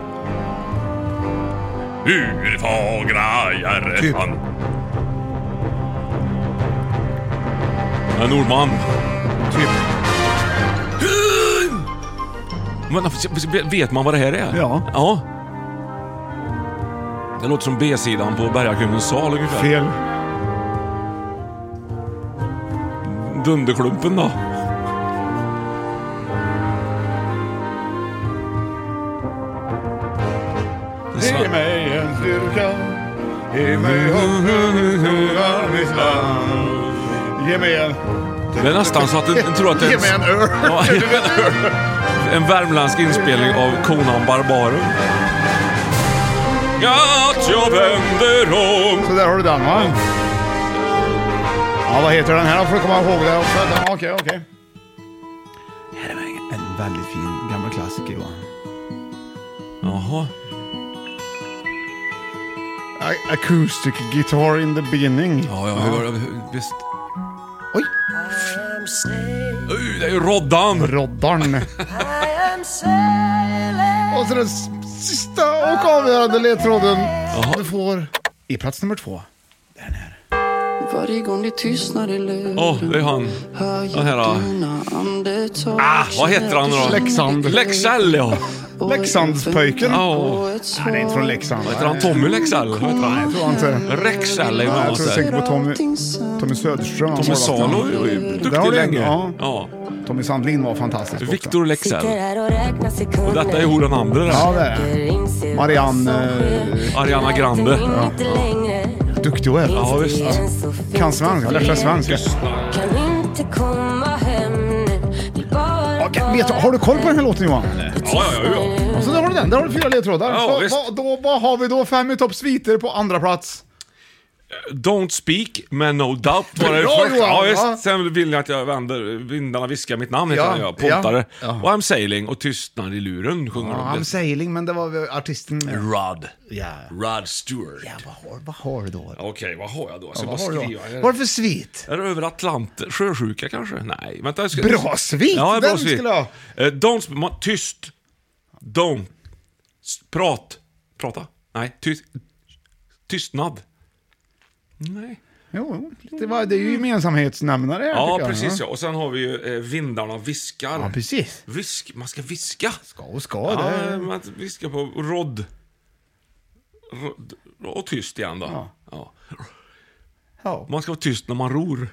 Speaker 5: Hur fagra Järret
Speaker 4: typ.
Speaker 5: han. En Nordman.
Speaker 4: Typ.
Speaker 5: Men vet man vad det här är?
Speaker 4: Ja.
Speaker 5: Ja. Det låter som B-sidan på Bergakummens sal ungefär.
Speaker 4: Fel.
Speaker 5: Dunderklumpen då.
Speaker 4: Ge mig en styrka. Ge mig hopp. Ge mig en.
Speaker 5: Det är nästan så att du tror att det är
Speaker 4: Ge mig en öl.
Speaker 5: Ja, en öl. En värmländsk inspelning av Conan Barbaren. Att jag vänder om.
Speaker 4: Så där har du den, va? Ja, vad heter den här? För att komma ihåg det också. Okej, okej. Okay, okay. Här är en väldigt fin gammal klassiker, Johan.
Speaker 5: Jaha.
Speaker 4: Acoustic guitar in the beginning.
Speaker 5: Ja, ja, ja. Visst.
Speaker 4: Oj.
Speaker 5: Uh, det är ju Roddan.
Speaker 4: Roddan. Och så den sista och avgörande ledtråden. Aha. Du får i plats nummer två. Den här.
Speaker 6: Varje gång det tystnar i luren.
Speaker 5: Åh, oh, det är han. Den här... Ah, vad heter han då?
Speaker 4: Leksand.
Speaker 5: Leksell, ja.
Speaker 4: Leksandspöjken.
Speaker 5: Oh.
Speaker 4: Han är inte från Leksand.
Speaker 5: Vad heter han? Tommy Leksell? Vad heter han?
Speaker 4: Nej, jag tror inte.
Speaker 5: Rexell är ju
Speaker 4: jag tror säkert på Tommy, Tommy Söderström.
Speaker 5: Tommy Salo är ju duktig länge.
Speaker 4: Ja.
Speaker 5: Ja.
Speaker 4: Tommy Sandlin var fantastisk också.
Speaker 5: Victor Leksell. Och detta är hon den andra där.
Speaker 4: Ja, det är Marianne... Eh...
Speaker 5: Ariana Grande.
Speaker 4: Ja. Duktig och är.
Speaker 5: Ja, visst.
Speaker 4: Kan svenska, lär sig svenska. Okej, vet du, har du koll på den här låten, Johan?
Speaker 5: Ja, ja, ja. ja.
Speaker 4: Och så där har du den, där har du fyra ledtrådar.
Speaker 5: Ja,
Speaker 4: så,
Speaker 5: visst.
Speaker 4: vad, då, vad har vi då? Fem i topp sviter på andra plats.
Speaker 5: Don't speak, men no doubt var det
Speaker 4: Bra,
Speaker 5: först.
Speaker 4: Johan,
Speaker 5: Ja, visst.
Speaker 4: ja.
Speaker 5: Sen vill jag att jag vänder vindarna viskar mitt namn heter
Speaker 4: Ja,
Speaker 5: jag, Pontare.
Speaker 4: ja, ja.
Speaker 5: Och I'm sailing och tystnad i luren sjunger
Speaker 4: Ja,
Speaker 5: de.
Speaker 4: I'm sailing, men det var artisten...
Speaker 5: Rod.
Speaker 4: Ja.
Speaker 5: Rod Stewart.
Speaker 4: Ja, vad har, vad har du då?
Speaker 5: Okej, okay, vad har jag då? Jag ska
Speaker 4: Ja,
Speaker 5: bara
Speaker 4: vad har du
Speaker 5: skriva.
Speaker 4: då? Vad är det för svit?
Speaker 5: Är det över Atlant? Sjösjuka kanske? Nej, vänta. Jag ska...
Speaker 4: Bra svit!
Speaker 5: Ja, bra
Speaker 4: Vem
Speaker 5: svit.
Speaker 4: skulle ha?
Speaker 5: Uh, don't sp- ma- tyst. Don't. S- prat. Prata. Nej, tyst. Tystnad. Nej.
Speaker 4: Jo, det, var, det är ju gemensamhetsnämnare här,
Speaker 5: Ja,
Speaker 4: tycker jag.
Speaker 5: precis. Ja. Och sen har vi ju eh, vindarna viskar.
Speaker 4: Ja, precis.
Speaker 5: Visk, man ska viska.
Speaker 4: Ska och ska.
Speaker 5: Ja,
Speaker 4: det...
Speaker 5: man viskar på rodd. Rodd. Och tyst igen då.
Speaker 4: Ja.
Speaker 5: Ja.
Speaker 4: Ja.
Speaker 5: Man ska vara tyst när man ror.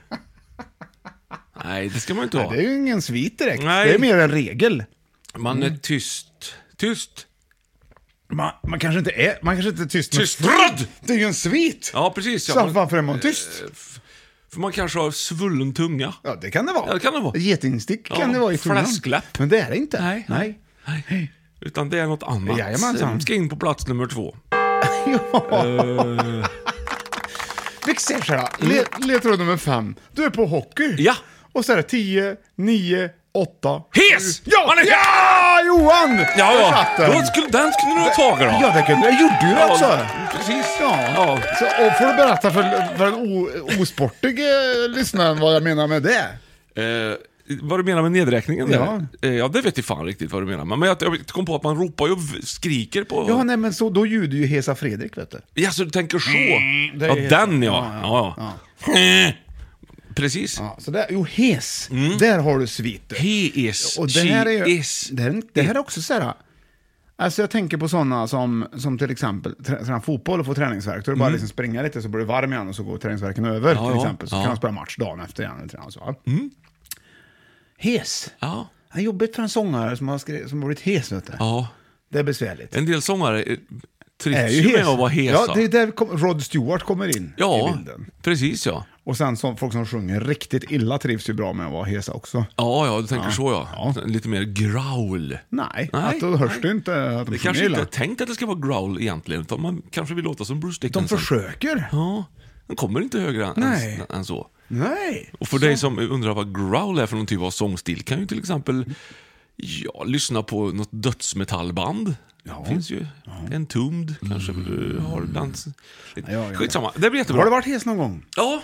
Speaker 5: Nej, det ska man inte
Speaker 4: Nej,
Speaker 5: ha.
Speaker 4: det är ju ingen svit direkt.
Speaker 5: Nej.
Speaker 4: Det är mer en regel.
Speaker 5: Man är tyst. Tyst.
Speaker 4: Man, man kanske inte är, man kanske inte är tyst.
Speaker 5: Tyst.
Speaker 4: Röd! Det är ju en svit.
Speaker 5: Ja, precis. Ja.
Speaker 4: Så varför är man tyst?
Speaker 5: Eh, f- För man kanske har svullen tunga.
Speaker 4: Ja, det kan det vara.
Speaker 5: Ja, det kan det vara.
Speaker 4: Getingstick kan
Speaker 5: Ja,
Speaker 4: det vara i tungan.
Speaker 5: fläskläpp.
Speaker 4: Men det är det inte.
Speaker 5: Nej.
Speaker 4: Nej.
Speaker 5: Nej. Utan det är något annat.
Speaker 4: Jajamensan.
Speaker 5: Vi ska in på plats nummer två.
Speaker 4: Ja.
Speaker 5: Uh,
Speaker 4: Vi ser så här. Le, ledtråd nummer fem. Du är på hockey.
Speaker 5: Ja.
Speaker 4: Och så är det tio, nio, åtta...
Speaker 5: Hes!
Speaker 4: Ja!
Speaker 5: Man är
Speaker 4: Ja, Johan!
Speaker 5: Ja,
Speaker 4: Där
Speaker 5: ja.
Speaker 4: satt den.
Speaker 5: Då skulle, den skulle du ha tagit då.
Speaker 4: Ja, det kunde jag. gjorde ju det också.
Speaker 5: Ja, precis.
Speaker 4: Ja.
Speaker 5: Ja.
Speaker 4: Så, och får du berätta för, för en o, osportig eh, lyssnare vad jag menar med det?
Speaker 5: Eh, vad du menar med nedräkningen?
Speaker 4: Ja.
Speaker 5: Där? Eh, ja, det vet jag fan riktigt vad du menar. Men jag, jag kom på att man ropar ju och skriker på...
Speaker 4: Ja, nej, men så, då ljuder ju Hesa Fredrik, vet du.
Speaker 5: Ja, så du tänker så.
Speaker 4: det
Speaker 5: Ja,
Speaker 4: är-
Speaker 5: den ja.
Speaker 4: ja,
Speaker 5: Ja, ja. Precis.
Speaker 4: Ja, så där, jo, Hes.
Speaker 5: Mm.
Speaker 4: Där har du sviter.
Speaker 5: He is,
Speaker 4: Och det här är ju,
Speaker 5: she is.
Speaker 4: det här, det här är också så här. Alltså jag tänker på sådana som, som till exempel trä, tränar fotboll och får träningsvärk. Då är det bara liksom springa lite så blir det varm igen och så går träningsvärken över,
Speaker 5: Ja,
Speaker 4: till
Speaker 5: ja.
Speaker 4: exempel. Så
Speaker 5: Ja.
Speaker 4: kan man spela match dagen efter igen. Och träna, så.
Speaker 5: Mm.
Speaker 4: Hes.
Speaker 5: Ja.
Speaker 4: Det är jobbigt för en sångare som har, skri- som har blivit hes, vet du.
Speaker 5: Ja.
Speaker 4: Det är besvärligt.
Speaker 5: En del sångare eh,
Speaker 4: Är
Speaker 5: trivs
Speaker 4: ju
Speaker 5: ju med
Speaker 4: hes.
Speaker 5: att vara hesa.
Speaker 4: Ja, det är där kom, Rod Stewart kommer in i
Speaker 5: Ja,
Speaker 4: bilden.
Speaker 5: precis ja.
Speaker 4: Och sen som folk som sjunger riktigt illa trivs ju bra med att vara hesa också.
Speaker 5: Ja, ja, du tänker
Speaker 4: Ja.
Speaker 5: så ja.
Speaker 4: Ja.
Speaker 5: Lite mer growl.
Speaker 4: Nej,
Speaker 5: Nej.
Speaker 4: att då hörs det inte att de
Speaker 5: Det
Speaker 4: sjunger
Speaker 5: kanske
Speaker 4: illa.
Speaker 5: inte är tänkt att det ska vara growl egentligen, utan man kanske vill låta som Bruce
Speaker 4: De
Speaker 5: Dickinson.
Speaker 4: försöker.
Speaker 5: Ja, den kommer inte högre än,
Speaker 4: Nej.
Speaker 5: än, än så.
Speaker 4: Nej.
Speaker 5: Och för dig som undrar vad growl är för någon typ av sångstil kan ju till exempel ja, lyssna på något dödsmetallband.
Speaker 4: Ja.
Speaker 5: Det finns ju Entombed, kanske du har dans.
Speaker 4: Ja, ja, ja.
Speaker 5: Skitsamma, det blir jättebra.
Speaker 4: Har du varit hes någon gång?
Speaker 5: Ja.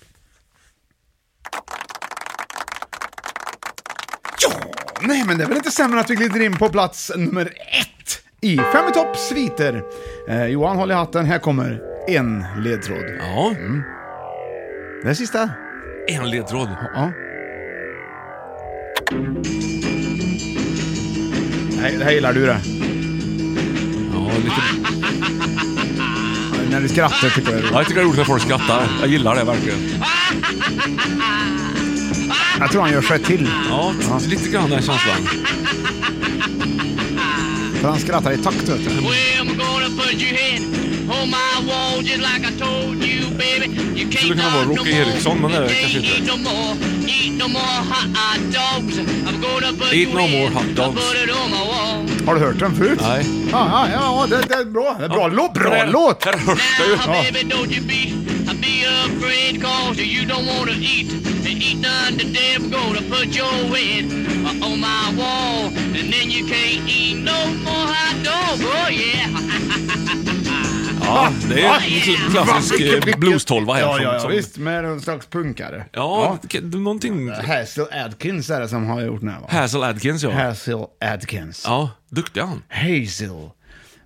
Speaker 4: Ja, nej men det är väl inte sämre att vi glider in på plats nummer ett i Fem i topp sviter. Eh, Johan, håll i hatten, här kommer en ledtråd.
Speaker 5: Ja.
Speaker 4: Mm. Det är sista.
Speaker 5: En ledtråd.
Speaker 4: Ja. Nej, det här gillar du det.
Speaker 5: Ja, lite...
Speaker 4: När du skrattar tycker jag det är
Speaker 5: Ja,
Speaker 4: roligt.
Speaker 5: jag tycker det är roligt när folk skrattar. Jag gillar det verkligen.
Speaker 4: Jag tror han gör sig till.
Speaker 5: Ja,
Speaker 4: Ja.
Speaker 5: lite grann den känslan.
Speaker 4: För han skrattar i takt, vet du.
Speaker 14: Well, I'm gonna put you in on my wall just like I told you, baby. You can't
Speaker 5: Skulle kunna vara
Speaker 14: talk
Speaker 5: Rocky
Speaker 14: no more.
Speaker 5: Eriksson, men det är det
Speaker 14: You
Speaker 5: kanske
Speaker 14: can't
Speaker 5: inte.
Speaker 14: eat no more. Eat no more hot dogs. I'm gonna put
Speaker 5: Eat
Speaker 14: you
Speaker 5: no
Speaker 14: in.
Speaker 5: more hot dogs.
Speaker 14: Put it on my wall.
Speaker 4: Har du hört den förut?
Speaker 5: Nej.
Speaker 4: Ja, ja, ja det, det är bra. Det är bra låt. Bra
Speaker 5: Här-
Speaker 4: låt.
Speaker 5: Här hörs det ju.
Speaker 14: Now, baby, don't you be, be afraid, cause you don't wanna eat. Eat none today. I'm gonna put your head on my wall. And then you can't eat no more hot dogs. Oh, yeah.
Speaker 5: Ja, det är en kl- klassisk eh, blues-tolva här.
Speaker 4: Ja,
Speaker 5: som-
Speaker 4: ja, ja,
Speaker 5: som-
Speaker 4: visst. Med en slags punkare.
Speaker 5: Ja, ja. någonting...
Speaker 4: Hazel Adkins är det som har gjort den här, va?
Speaker 5: Hazel Adkins, ja.
Speaker 4: Hazel Adkins.
Speaker 5: Ja, duktig han.
Speaker 4: Hazel.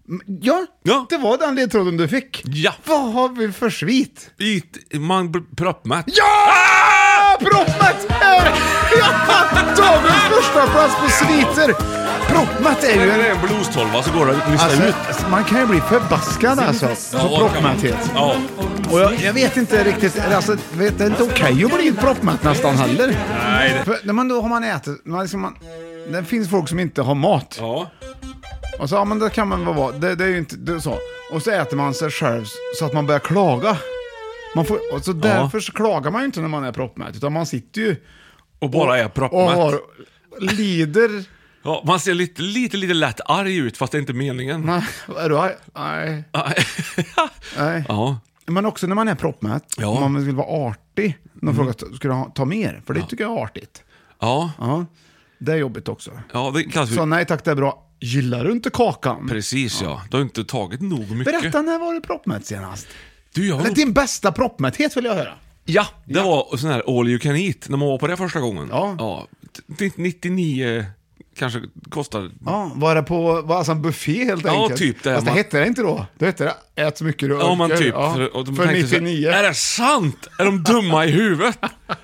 Speaker 4: Ja, ja, det var den ledtråden du fick.
Speaker 5: Ja.
Speaker 4: Vad har vi för svit?
Speaker 5: It, man blir proppmätt.
Speaker 4: Ja! Ah! Proppmätt! Ja! Dagens första plats på sviter. Proppmätt är ju
Speaker 5: en... en blues-tolva så går det att lista
Speaker 4: alltså,
Speaker 5: ut.
Speaker 4: Man kan ju bli förbaskad alltså på
Speaker 5: ja,
Speaker 4: proppmätthet.
Speaker 5: Ja.
Speaker 4: Och jag, jag vet inte riktigt, alltså, vet, det är inte okej okay att bli proppmätt nästan heller.
Speaker 5: Nej. Det...
Speaker 4: För när man då har man ätit, man, liksom, man, det finns folk som inte har mat.
Speaker 5: Ja.
Speaker 4: Och så, ja men det kan man vara, det, det är ju inte det så. Och så äter man sig själv så att man börjar klaga. Man får, och så därför så klagar man ju inte när man är proppmätt, utan man sitter ju
Speaker 5: och bara och, är proppmätt.
Speaker 4: Och har, lider.
Speaker 5: Ja, man ser lite, lite, lite lätt arg ut, fast det är inte meningen.
Speaker 4: Nej, är du arg? Nej. Nej.
Speaker 5: Ja.
Speaker 4: Men också när man är proppmätt, ja. Om man vill vara artig. Någon mm. frågar, ska du ta mer? För det ja. tycker jag är artigt.
Speaker 5: Ja.
Speaker 4: Ja. Det är jobbigt också.
Speaker 5: Ja, det kan...
Speaker 4: Så nej tack, det är bra. Gillar du inte kakan?
Speaker 5: Precis, ja. ja. Du har inte tagit nog mycket.
Speaker 4: Berätta, när var du proppmätt senast?
Speaker 5: Du, jag...
Speaker 4: Eller din bästa proppmätthet vill jag höra.
Speaker 5: Ja, det
Speaker 4: ja.
Speaker 5: var sån här all you can eat när man var på det första gången.
Speaker 4: Ja.
Speaker 5: Ja. nittionio kanske kostar...
Speaker 4: Ja, var det på var alltså en buffé helt
Speaker 5: ja,
Speaker 4: enkelt?
Speaker 5: Typ det.
Speaker 4: Fast det
Speaker 5: man...
Speaker 4: hette det inte då. Det hette det, ät så mycket du orkar.
Speaker 5: Ja, man typ.
Speaker 4: Ja.
Speaker 5: För, och de
Speaker 4: för nittionio.
Speaker 5: Så, är det sant? Är de dumma i huvudet?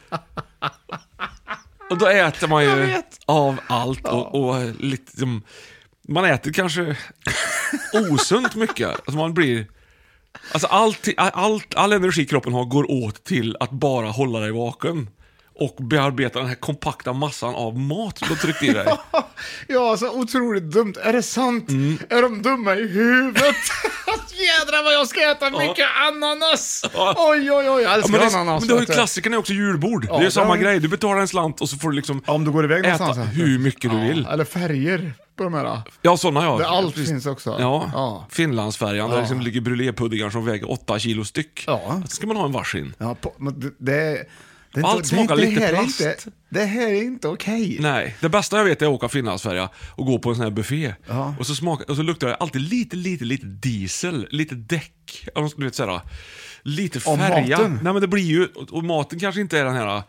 Speaker 5: Och då äter man ju av allt ja. och, och lite som, man äter kanske osunt mycket. Alltså man blir alltså allt, allt, all energi kroppen har går åt till att bara hålla dig vaken och bearbeta den här kompakta massan av mat du har tryckt i dig.
Speaker 4: Ja, så otroligt dumt. Är det sant? Mm. Är de dumma i huvudet? Jädrar vad jag ska äta mycket ja. ananas. Ja. Oj, oj, oj, jag älskar ja, men det, ananas.
Speaker 5: Men det har ju klassikern är också julbord. Ja, det är samma grej. Du betalar en slant och så får du liksom
Speaker 4: ja, om du går iväg
Speaker 5: äta
Speaker 4: någonstans.
Speaker 5: hur mycket
Speaker 4: ja.
Speaker 5: du vill.
Speaker 4: Eller färger på de här.
Speaker 5: Ja, sådana ja.
Speaker 4: Det allt ja, finns också.
Speaker 5: Ja,
Speaker 4: ja.
Speaker 5: Finlandsfärjan
Speaker 4: ja.
Speaker 5: där liksom ligger brulépuddingar som väger åtta kilo styck.
Speaker 4: Ja.
Speaker 5: Så ska man ha en varsin.
Speaker 4: Ja, på, men det, det Det är
Speaker 5: allt
Speaker 4: inte,
Speaker 5: smakar
Speaker 4: det,
Speaker 5: lite
Speaker 4: det
Speaker 5: plast.
Speaker 4: Inte, det här är inte okej. Okay.
Speaker 5: Nej, det bästa jag vet är att åka Finlandsfärja och gå på en sån här buffé.
Speaker 4: Ja.
Speaker 5: Och så smakar och så luktar det alltid lite lite lite diesel, lite däck, du vet så här, lite färja. Nej men det blir ju och maten kanske inte är den här.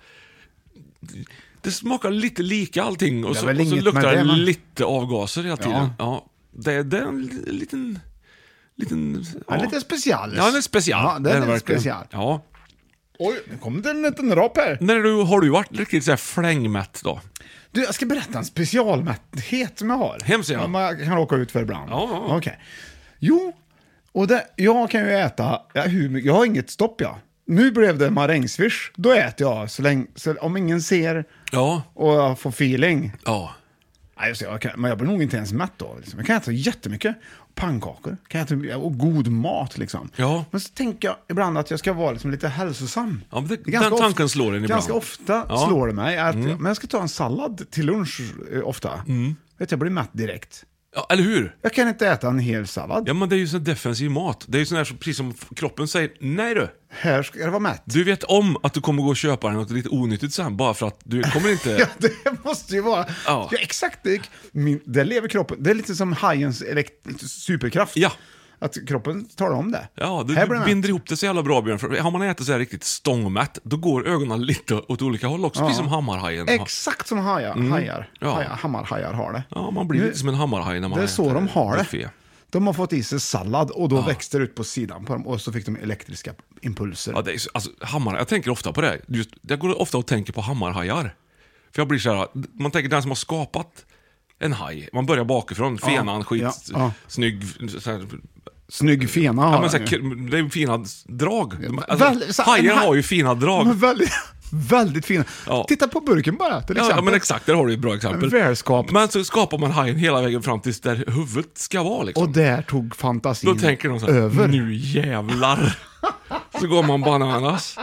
Speaker 5: Det smakar lite lika allting och så, och så luktar det, det man... lite avgaser hela tiden. Ja, ja det, det är en liten liten
Speaker 4: ja. lite special.
Speaker 5: Ja, det är special.
Speaker 4: Ja, det är, det är special.
Speaker 5: Ja.
Speaker 4: Oj, nu kommer det en liten rap här.
Speaker 5: När du, har du varit riktigt så här flängmätt då?
Speaker 4: Du, jag ska berätta en specialmätthet som jag har.
Speaker 5: Hemskt ja.
Speaker 4: Man kan råka ut för ibland.
Speaker 5: Ja, ja.
Speaker 4: Okej. Okay. Jo, och det, jag kan ju äta, ja, hur mycket, jag har inget stopp ja. Nu blev det marängsviss. Då äter jag så länge, så om ingen ser
Speaker 5: ja.
Speaker 4: och jag får feeling.
Speaker 5: Ja.
Speaker 4: Nej, jag, jag kan, men jag blir nog inte ens mätt då. Liksom. Jag kan äta jättemycket. Pannkakor kan jag äta, och god mat liksom.
Speaker 5: Ja.
Speaker 4: Men så tänker jag ibland att jag ska vara liksom lite hälsosam.
Speaker 5: Ja, men det, det den tanken slår en ibland.
Speaker 4: Ganska ofta ja. slår det mig att mm. men jag ska ta en sallad till lunch eh, ofta.
Speaker 5: Mm.
Speaker 4: Vet jag blir mätt direkt.
Speaker 5: Ja, eller hur?
Speaker 4: Jag kan inte äta en hel sallad.
Speaker 5: Ja, men det är ju sån defensiv mat. Det är ju sån här som, precis som kroppen säger, nej du.
Speaker 4: Här ska det vara mätt.
Speaker 5: Du vet om att du kommer gå och köpa något lite onyttigt sen, bara för att du kommer inte...
Speaker 4: ja, det måste ju vara...
Speaker 5: Ja,
Speaker 4: ja exakt. Det, min, det lever kroppen. Det är lite som hajens elekt- superkraft.
Speaker 5: Ja.
Speaker 4: Att kroppen tar om det.
Speaker 5: Ja, du, du binder ihop det så jävla bra, Björn. För har man ätit så här riktigt stångmätt, då går ögonen lite åt olika håll också. Ja. Precis som hammarhajen.
Speaker 4: Exakt som hajar. Mm. hajar.
Speaker 5: Ja.
Speaker 4: hajar. Hammarhajar har det.
Speaker 5: Ja, man blir nu, lite som en hammarhaj när man
Speaker 4: det är så de har
Speaker 5: buffé.
Speaker 4: Det. De har fått i sig sallad och då
Speaker 5: ja.
Speaker 4: växte det ut på sidan på dem och så fick de elektriska impulser.
Speaker 5: Ja, det är, alltså, hammar, jag tänker ofta på det. Just, jag går ofta och tänker på hammarhajar. För jag blir så här, man tänker den som har skapat en haj. Man börjar bakifrån, fenan, ja. skit, ja. Ja. snygg... Så här,
Speaker 4: snygg fena
Speaker 5: ja,
Speaker 4: har
Speaker 5: men så här, det är fina drag. Alltså,
Speaker 4: Väl, så,
Speaker 5: hajen har ju fina drag.
Speaker 4: Väldigt, väldigt fina. Ja. Titta på burken bara, till exempel.
Speaker 5: Ja, men exakt, där har du ett bra exempel.
Speaker 4: Välskapt.
Speaker 5: Men så skapar man hajen hela vägen fram tills där huvudet ska vara. Liksom.
Speaker 4: Och där tog fantasin
Speaker 5: då tänker de så här,
Speaker 4: över.
Speaker 5: Nu jävlar. Så går man bananas.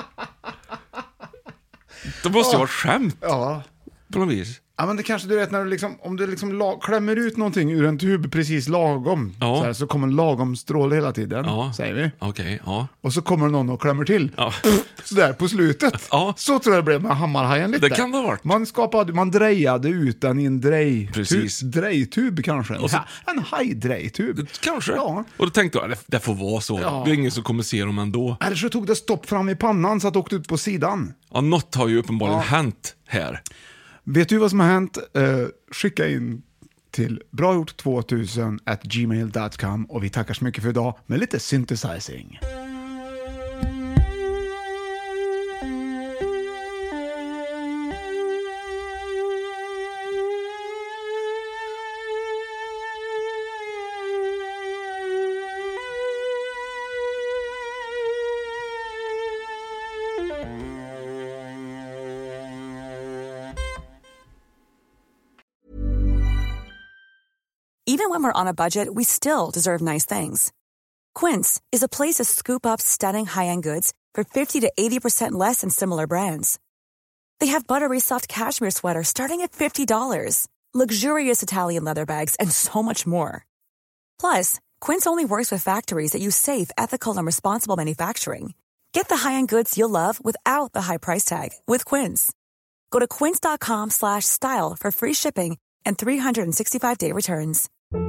Speaker 5: Det måste ju vara ett skämt.
Speaker 4: Ja.
Speaker 5: På något vis.
Speaker 4: Ja, men det kanske du vet när du liksom, om du liksom lag, klämmer ut någonting ur en tub precis lagom,
Speaker 5: ja.
Speaker 4: så, här, så kommer en lagom stråle hela tiden,
Speaker 5: ja.
Speaker 4: säger vi.
Speaker 5: Okay, ja.
Speaker 4: Och så kommer någon och klämmer till.
Speaker 5: Ja.
Speaker 4: Så där på slutet.
Speaker 5: Ja.
Speaker 4: Så tror jag det blev med hammarhajen lite.
Speaker 5: Det kan det ha varit.
Speaker 4: Man skapade, man drejade ut den i en drej.
Speaker 5: Precis.
Speaker 4: Tu, drejtub kanske.
Speaker 5: Och så,
Speaker 4: en hajdrejtub.
Speaker 5: Kanske.
Speaker 4: Ja.
Speaker 5: Och då tänkte jag, det, det får vara så. Ja. Det är ingen som kommer se dem ändå.
Speaker 4: Eller så tog det stopp fram i pannan så att det åkte ut på sidan.
Speaker 5: Ja, något har ju uppenbarligen ja. hänt här.
Speaker 4: Vet du vad som har hänt? Uh, skicka in till bragjort tvåtusen at gmail dot com och vi tackar så mycket för idag med lite synthesizing.
Speaker 15: Even when we're on a budget, we still deserve nice things. Quince is a place to scoop up stunning high-end goods for fifty to eighty percent less than similar brands. They have buttery soft cashmere sweaters starting at fifty dollars, luxurious Italian leather bags, and so much more. Plus, Quince only works with factories that use safe, ethical, and responsible manufacturing. Get the high-end goods you'll love without the high price tag with Quince. Go to quince.com slash style for free shipping and three hundred sixty-five day returns.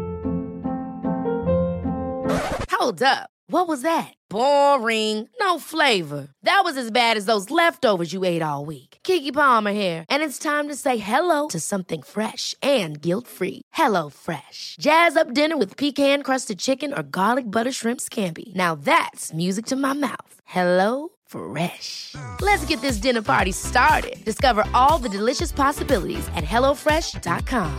Speaker 16: Hold up. What was that? Boring. No flavor. That was as bad as those leftovers you ate all week. Keke Palmer here, and it's time to say hello to something fresh and guilt-free. Hello Fresh. Jazz up dinner with pecan-crusted chicken or garlic butter shrimp scampi. Now that's music to my mouth. Hello Fresh. Let's get this dinner party started. Discover all the delicious possibilities at hello fresh dot com.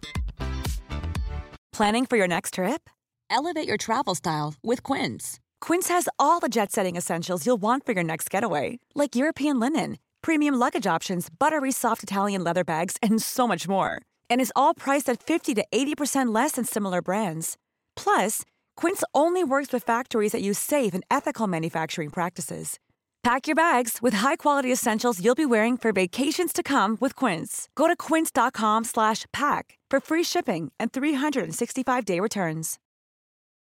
Speaker 15: Planning for your next trip?
Speaker 17: Elevate your travel style with Quince.
Speaker 15: Quince has all the jet-setting essentials you'll want for your next getaway, like European linen, premium luggage options, buttery soft Italian leather bags, and so much more. And is all priced at fifty to eighty percent less than similar brands. Plus, Quince only works with factories that use safe and ethical manufacturing practices. Pack your bags with high-quality essentials you'll be wearing for vacations to come with Quince. Go to quince.com slash pack for free shipping and three hundred sixty-five day returns.